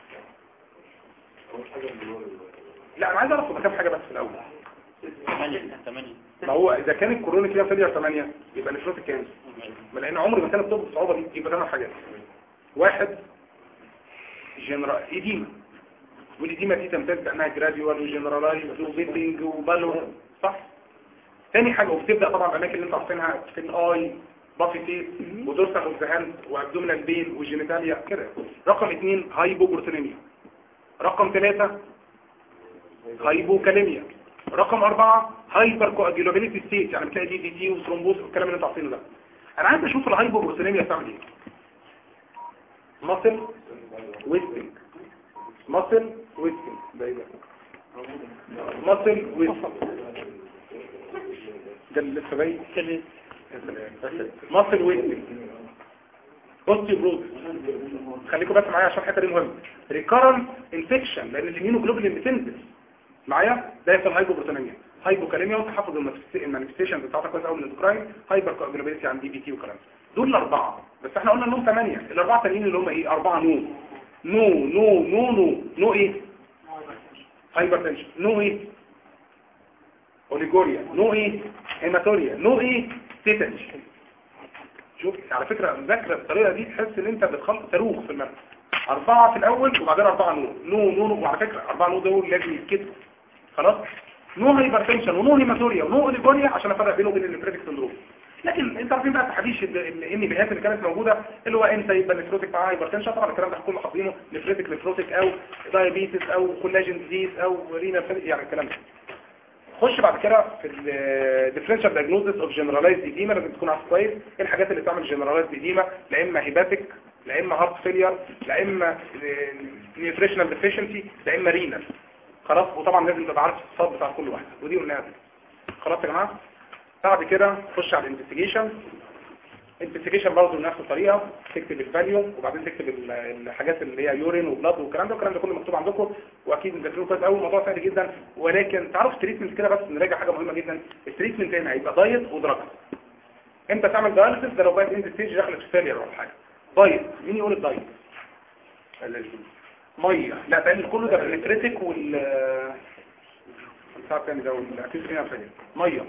لا انا عايز اعرف كام حاجه بس في الاول. 8. ما هو اذا كان الكورونيك ليها فيلير 8 يبقى النفروتيك كام؟ ما لان عمر ما كانت بتطلب الصعوبه دي. يبقى 8 حاجات. واحد جنرال ايديما، والايديما دي تمتاز بانها جراديوال وجنرالايز وبيتنج وبالو، صح؟ تاني حاجه وبتبدا طبعا الاماكن اللي انتوا عارفينها في الاي بافي فيس ودورسال اوف ذا هاند وابدومينال بين والجينيتاليا كده. رقم 2 هايبوبروتينيميا. رقم 3 هايبوكاليميا. رقم 4 هايبر كواجيولابيليتي ستيت، يعني بتلاقي دي تي وثرومبوز والكلام اللي انتوا عارفينه ده. انا عايز اشوف الهايبوبروتينيميا بتعمل ايه. ماسل ويستنج، ماسل ويستنج ده ايه ده؟ ماسل ويستنج ده اللي لسه باين ماسل ويستنج اوستيوبروز. خليكم بس معايا عشان الحته دي مهمه. ريكارنت انفكشن لان الاميونوجلوبولين بتنزل معايا ده يحصل هايبوبروتينيميا، هايبوكاليميا وتحفظ المانيفستيشن بتاعتك كويس قوي من الاندوكراين، هايبر كواجيولابيلتي عن دي بي تي والكلام. دول الاربعه بس احنا قلنا انهم 8. الاربعه التانيين اللي هم ايه؟ 4 نو نو نو نو نو نو ايه؟ هايبرتنشن. نو ايه؟ اوليجوريا. نو ايه؟ هيماتوريا. نو ايه؟ تيتانش. شوف على فكره مذاكره بالطريقه دي تحس ان انت بتخلط صاروخ في المنهج. 4 في الاول وبعدين 4 نو نو نو. وعلى فكره 4 نو دول لازم يتكتبوا خلاص. نو هايبرتنشن ونو هيماتوريا ونو اوليجوريا عشان افرق بينه وبين النفريتك سندروم. لكن انت عارفين بقى التحديث ان بيهات اللي كانت موجوده اللي هو امتى يبقى النفروتيك مع هايبرتنشن. طبعا الكلام ده كله حاطينه نفريتك او دايابيتس او كولاجين ديزيز او رينال يعني الكلام ده. خش بعد كده في الديفرنشال دايجنوستس اوف جنرالايزد ايديما. لازم تكون عارف كويس ايه الحاجات اللي بتعمل جنرالايزد ايديما. لا اما هيباتيك، لا اما هارت فيلير، لا اما نيوتريشنال ديفيشنسي، لا اما رينال. خلاص. وطبعا لازم تبقى عارف الصفات بتاع كل واحد ودي قلناها. خلاص يا جماعه. بعد كده خش على الانفستيجيشن. الانفستيجيشن برضه بنفس الطريقه، تكتب الفاليو وبعدين تكتب الحاجات اللي هي يورين وبلاد والكلام ده كله مكتوب عندكم واكيد مذاكرينه كويس قوي. الموضوع سهل جدا. ولكن تعرفوا التريتمنت كده بس نراجع حاجه مهمه جدا. التريتمنت هنا هيبقى دايت ودراج. انت تعمل دايليسيس ده لو بقى اند ستيج دخلت في فيلير ولا حاجه. دايت. مين يقول الدايت؟ ميه. لا ده كله ده بالنتريتك الساعه الثانيه ده والاكيد فيها فيلير. ميه.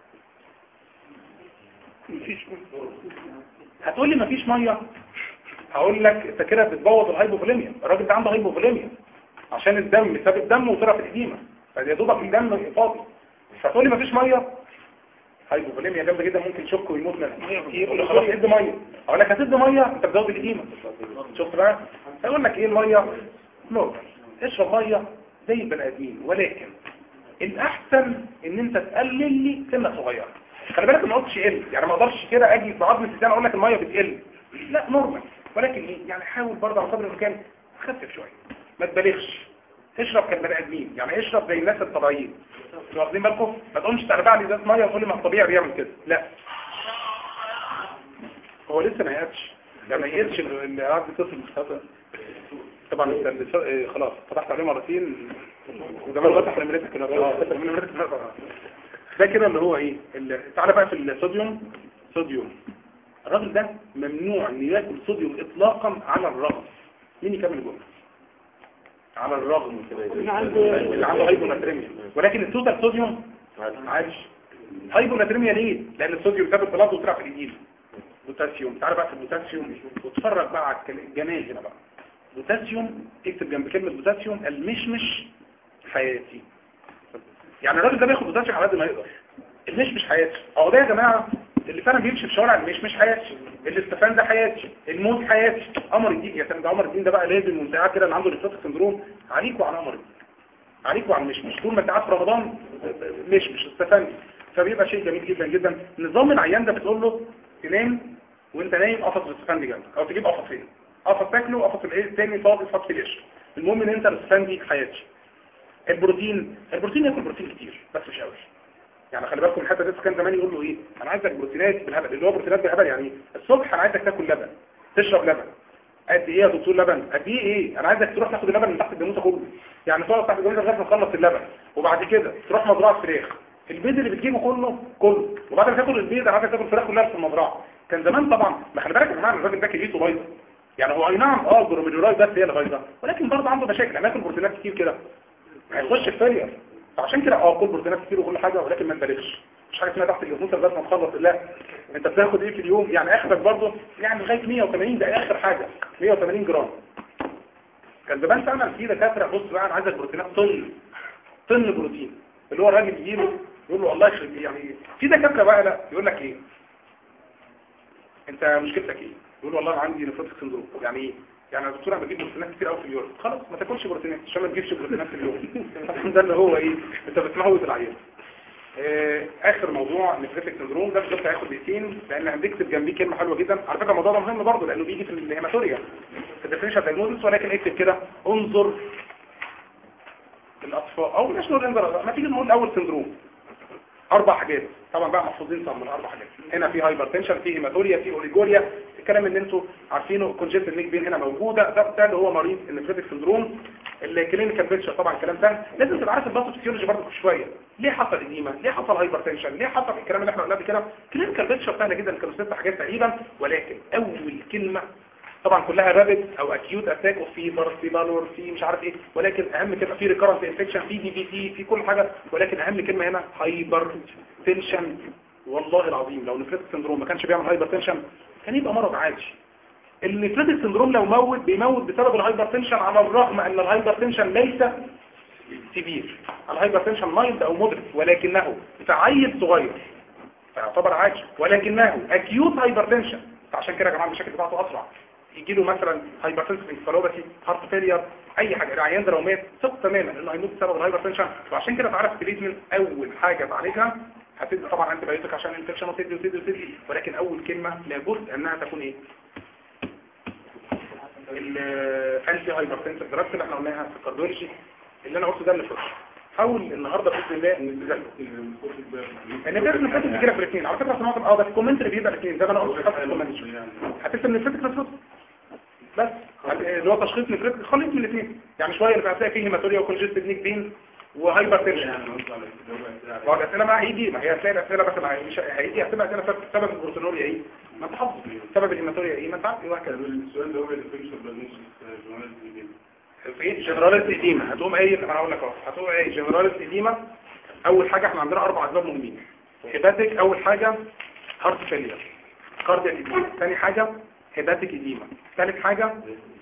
مفيش ميه. هتقول لي مفيش ميه. هقول لك انت كده بتبوظ الهايبوفوليميا. الراجل ده عنده هايبوفوليميا عشان الدم ساب الدم وطلع في الإديمة فيا دوبك الدم فاضي. فتقول لي مفيش ميه. هايبوفوليميا جامده جدا ممكن يشك ويموت منها. يقول له خلاص ادي ميه. اقول لك هتدي ميه انت بتزود الإديمة. شفت بقى؟ هيقول لك ايه الميه؟ نورمال. اشرب ميه زي البني ادمين. ولكن الاحسن ان انت تقلل لي سنه صغيره. خلي بالك ما قلتش قل، يعني ما اقدرش كده اجي بعض السنه اقول لك الميه بتقل. لا نورمال. ولكن ايه؟ يعني حاول برضه على قدر الامكان تخفف شويه. ما تبالغش. اشرب كالبني ادمين، يعني اشرب زي الناس الطبيعيين. انتوا واخدين بالكم؟ ما تقومش تربع لي ازازه ميه وتقول لي ما الطبيعي بيعمل كده. لا. هو لسه ما يقتش. ده ما يقتش اللي قاعد يتصل طبعا خلاص فتحت عليه مرتين وجمال فتح نمرتك كده. ده كده اللي هو ايه؟ تعالى بقى في الصوديوم. صوديوم الراجل ده ممنوع ان ياكل صوديوم اطلاقا على الرغم. مين يكمل الجمله؟ على الرغم كده اللي عنده هايبوناتريميا. ولكن التوتال صوديوم عايش. هايبوناتريميا ليه؟ لان الصوديوم ثابت بلاده وطلع في الانجيل. بوتاسيوم. تعالى بقى في البوتاسيوم واتفرج بقى على الجمال هنا بقى. بوتاسيوم. اكتب جنب كلمه بوتاسيوم المشمش حياتي. يعني الراجل ده بياخد بوتاسيوم على قد ما يقدر. المشمش حياتي. اهو ده يا جماعه اللي فعلا بيمشي في شوارع المشمش حياتي. الاستفان ده حياتي. الموت حياتي. قمر الدين يا سيدي. قمر الدين ده بقى لازم وانت قاعد كده اللي عنده نفروتيك سندروم عليكوا على قمر الدين. عليكوا على المشمش. طول ما انت قاعد في رمضان مشمش استفان. فبيبقى شيء جميل جدا جدا. نظام العيان ده بتقول له تنام وانت نايم قفص الاستفان دي جنبك او تجيب قفصين. قفص تاكله قفص الايه الثاني فاضي فاضي في القشر. المهم ان انت الاستفان دي حياتي. البروتين ياكل بروتين كتير بس مش قوي. يعني خلي بالكم الحته دي كان زمان يقول له ايه؟ انا عايزك بروتينات بالهبل. اللي هو بروتينات بالهبل يعني الصبح انا عايزك تاكل لبن تشرب لبن. قد ايه يا دكتور لبن؟ قد ايه؟ انا عايزك تروح تاخد اللبن من تحت الجاموسه كله. يعني تقعد تحت الجهاز لغايه ما تخلص اللبن، وبعد كده تروح مزرعه فراخ، البيض اللي بتجيبه كله، وبعد ما تاكل البيض عايز تاكل الفراخ كلها في المزرعه. كان زمان طبعا، ما خلي بالك يا جماعه الراجل ده كليته بايظه، يعني هو اي نعم البروميدوراي بس هي اللي بايظه، ولكن برضه عنده مشاكل، لما ياكل بروتينات كتير كده هيخش في فيلير. فعشان كده كل بروتينات كتير وكل حاجه، ولكن ما تبالغش، مش حاجه اسمها تحت الجلوكوز لغايه ما تخلص. لا، انت بتاخد ايه في اليوم؟ يعني اخرك برضه يعني لغايه 180، ده اخر حاجه 180 جرام. كان زمان فعلا في دكاتره، بص بقى انا عايزك بروتينات طن بروتين، اللي هو الراجل يجيله يقول له والله يخرب يعني. في دكاتره بقى لا، يقول لك ايه انت مشكلتك ايه؟ يقول والله انا عندي نفروتيك سندروم. يعني ايه؟ يعني يا دكتور انا بجيب بروتينات كتير قوي في اليوم. خلاص ما تاكلش بروتينات عشان ما تجيبش بروتينات في اليوم. ده اللي هو ايه، انت بتموت العيان. اخر موضوع نفروتيك سندروم ده بالظبط هياخد دقيقتين، لان هنكتب جنبيه كلمه حلوه جدا. على فكره الموضوع ده مهم برضه لانه بيجي في الهيماتوريا في الديفرنشال دايجنوستس، ولكن اكتب كده انظر الاطفال او مش نقول انظر، ما تيجي نقول الاول سندروم 4 حاجات طبعا بقى محفوظين صم من 4 حاجات. هنا في هايبرتنشن، في هيماتوريا، في اوليجوريا، الكلام اللي انتوا عارفينه. كونجنتال نيك بين هنا موجوده، ده اللي هو مريض النفروتيك سندروم. الكلينيكال بيكتشر طبعا الكلام ده لازم تبقى عارف الباثوفيسيولوجي برضه شويه، ليه حصل اديمه، ليه حصل هايبرتنشن، ليه حصل الكلام اللي احنا قلناه كده. كلينيكال بيكتشر سهله جدا، كانوا 6 حاجات تقريبا، ولكن اول كلمه طبعا كلها رابيد او اكيوت اتاك اوف فيبر، في بالور، في مش عارف ايه، ولكن اهم كلمه في ريكارنت انفكشن، في دي في تي، في كل حاجه، ولكن اهم كلمه هنا هايبر تنشن. والله العظيم لو نفروتيك سندروم ما كانش بيعمل هايبر تنشن كان يبقى مرض عادي. النفروتيك سندروم لو بيموت بسبب الهايبر تنشن، على الرغم ان الهايبر تنشن ليس سيفير، الهايبر تنشن مايلد او مودريت، ولكنه في عيل صغير فيعتبر عادي، ولكنه اكيوت هايبر تنشن. عشان كده يا جماعه المشاكل بتاعته اسرع، يجي له مثلا هايبرتنسيف انكفالوباثي، هارت فيلير، اي حاجه. العيان ده لو مات ثق تماما انه هيموت بسبب الهايبرتنشن. وعشان كده تعرف التريتمنت اول حاجه تعالجها هتدي طبعا انتي بايوتيك عشان الانفكشن وتدي، ولكن اول كلمه لابد انها تكون ايه؟ الانتي هايبرتنسيف دراجز اللي احنا قلناها في الكارديولوجي. اللي انا قلته ده اللي فرش. حاول النهارده باذن الله ان ده نفسك تجيلك في الاثنين. على فكره سمعت ده الكومنت اللي بيبقى الاثنين، ده انا قلت خلاص الكومنت هتكتب نفسك بس اللي هو تشخيص نفريت خليط من الاثنين. يعني شويه اللي هتلاقي فيه هيماتوريا وكونجستيف نيك بين وهايبرتنشن. هو الاسئله ما هيجي، ما هي هتلاقي الاسئله بس مش هيجي، هتبقى اسئله سبب البروتينوريا ايه، ما انت حافظ سبب الهيماتوريا ايه، ما انت عارف ايه. وهكذا السؤال ده هو الفيكشن بالنص في جنراليس ايديما. هتقوم ايه؟ انا هقول لك اهو. هتقوم ايه جنراليس ايديما؟ اول حاجه احنا عندنا 4 اسباب مهمين. هيباتيك اول حاجه، هارت فيلير، كاردياك ايديما. ثاني حاجه هيباتيك ايديما. ثالث حاجه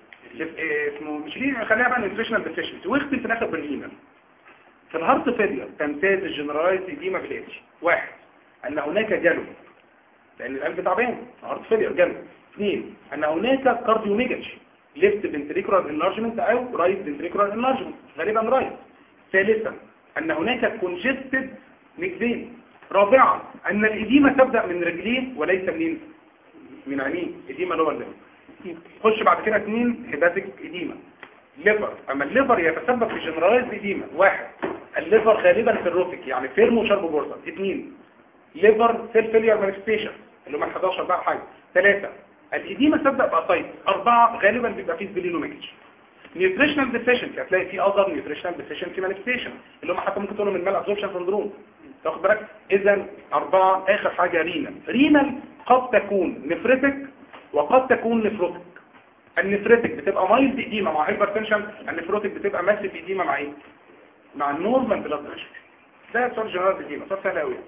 اسمه مش ليه، خليها بقى نيوتريشنال ديفيشنسي، واختم في الاخر بالرينال. في الهارت فيلير تمتاز الجنرالايز ايديما بالاتي: 1 ان هناك جلو لان القلب تعبان، هارت فيلير جلو. 2 ان هناك كارديوميجالي، ليفت فنتريكولار انلارجمنت او رايت فنتريكولار انلارجمنت، غالبا رايت. ثالثا ان هناك كونجستد نيك فين. رابعا ان الايديما تبدا من رجلين وليس منين؟ من عينيه. ايديما لور ليفر. خش بعد كده 2 هيباتيك ايديما. ليفر، اما الليفر يتسبب في جنرالايز ايديما: 1 الليفر غالبا سيروتيك يعني فيرمو شارب بورصه. 2 ليفر سيل فيلير مانيفستيشن اللي هم 11 بقى حاجه. 3 الايديما تبدا باسايت. 4 غالبا بيبقى فيه سبلينوميجالي. نيوتريشنال ديفيشنسي هتلاقي فيه اذر نيوتريشنال ديفيشنسي مانيفستيشن اللي هم حتى ممكن تقولوا من مال ابزوربشن سندروم، تاخد بالك. اذا 4 اخر حاجه رينال قد تكون نفريتك وقد تكون نفروتك. النفريتك بتبقى مايلد ايديما مع هايبرتنشن، النفروتك بتبقى ماسيف ايديما مع ايه؟ مع النورمال بلاد بريشر. ده سؤال جنرال ايديما، سؤال سهل قوي.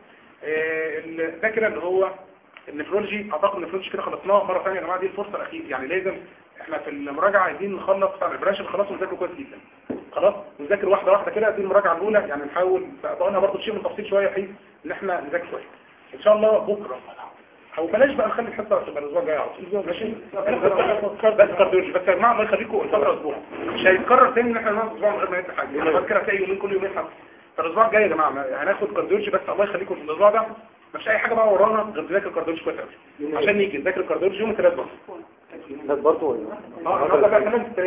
ده كده اللي هو النفرولوجي. اعتقد النفرولوجي كده خلصناه. مره ثانيه يا جماعه دي الفرصه الاخيره، يعني لازم احنا في المراجعه عايزين نخلص بتاع البرانش خلاص ونذاكر كويس جدا. خلاص نذاكر واحده واحده كده. دي المراجعه الاولى، يعني نحاول بقى برضه شيء من التفصيل شويه بحيث ان احنا نذاكر كويس. ان شاء الله بكره او بلاش بقى نخلي الحصه تبقى الاسبوع الجاي على طول، ماشي؟ بس كارديولوجي بس يا جماعه الله يخليكم الفتره اسبوع مش هيتكرر تاني ان احنا نقعد اسبوع من غير ما نعمل حاجه. يعني كده هتلاقي يومين كل يومين حصه. فالاسبوع الجاي يا جماعه هناخد كارديولوجي بس. الله يخليكم في الاسبوع ده مفيش اي حاجه بقى ورانا غير نذاكر كارديولوجي كويس قوي عشان نيجي نذاكر كارديولوجي يوم الثلاث برضه. برضه اه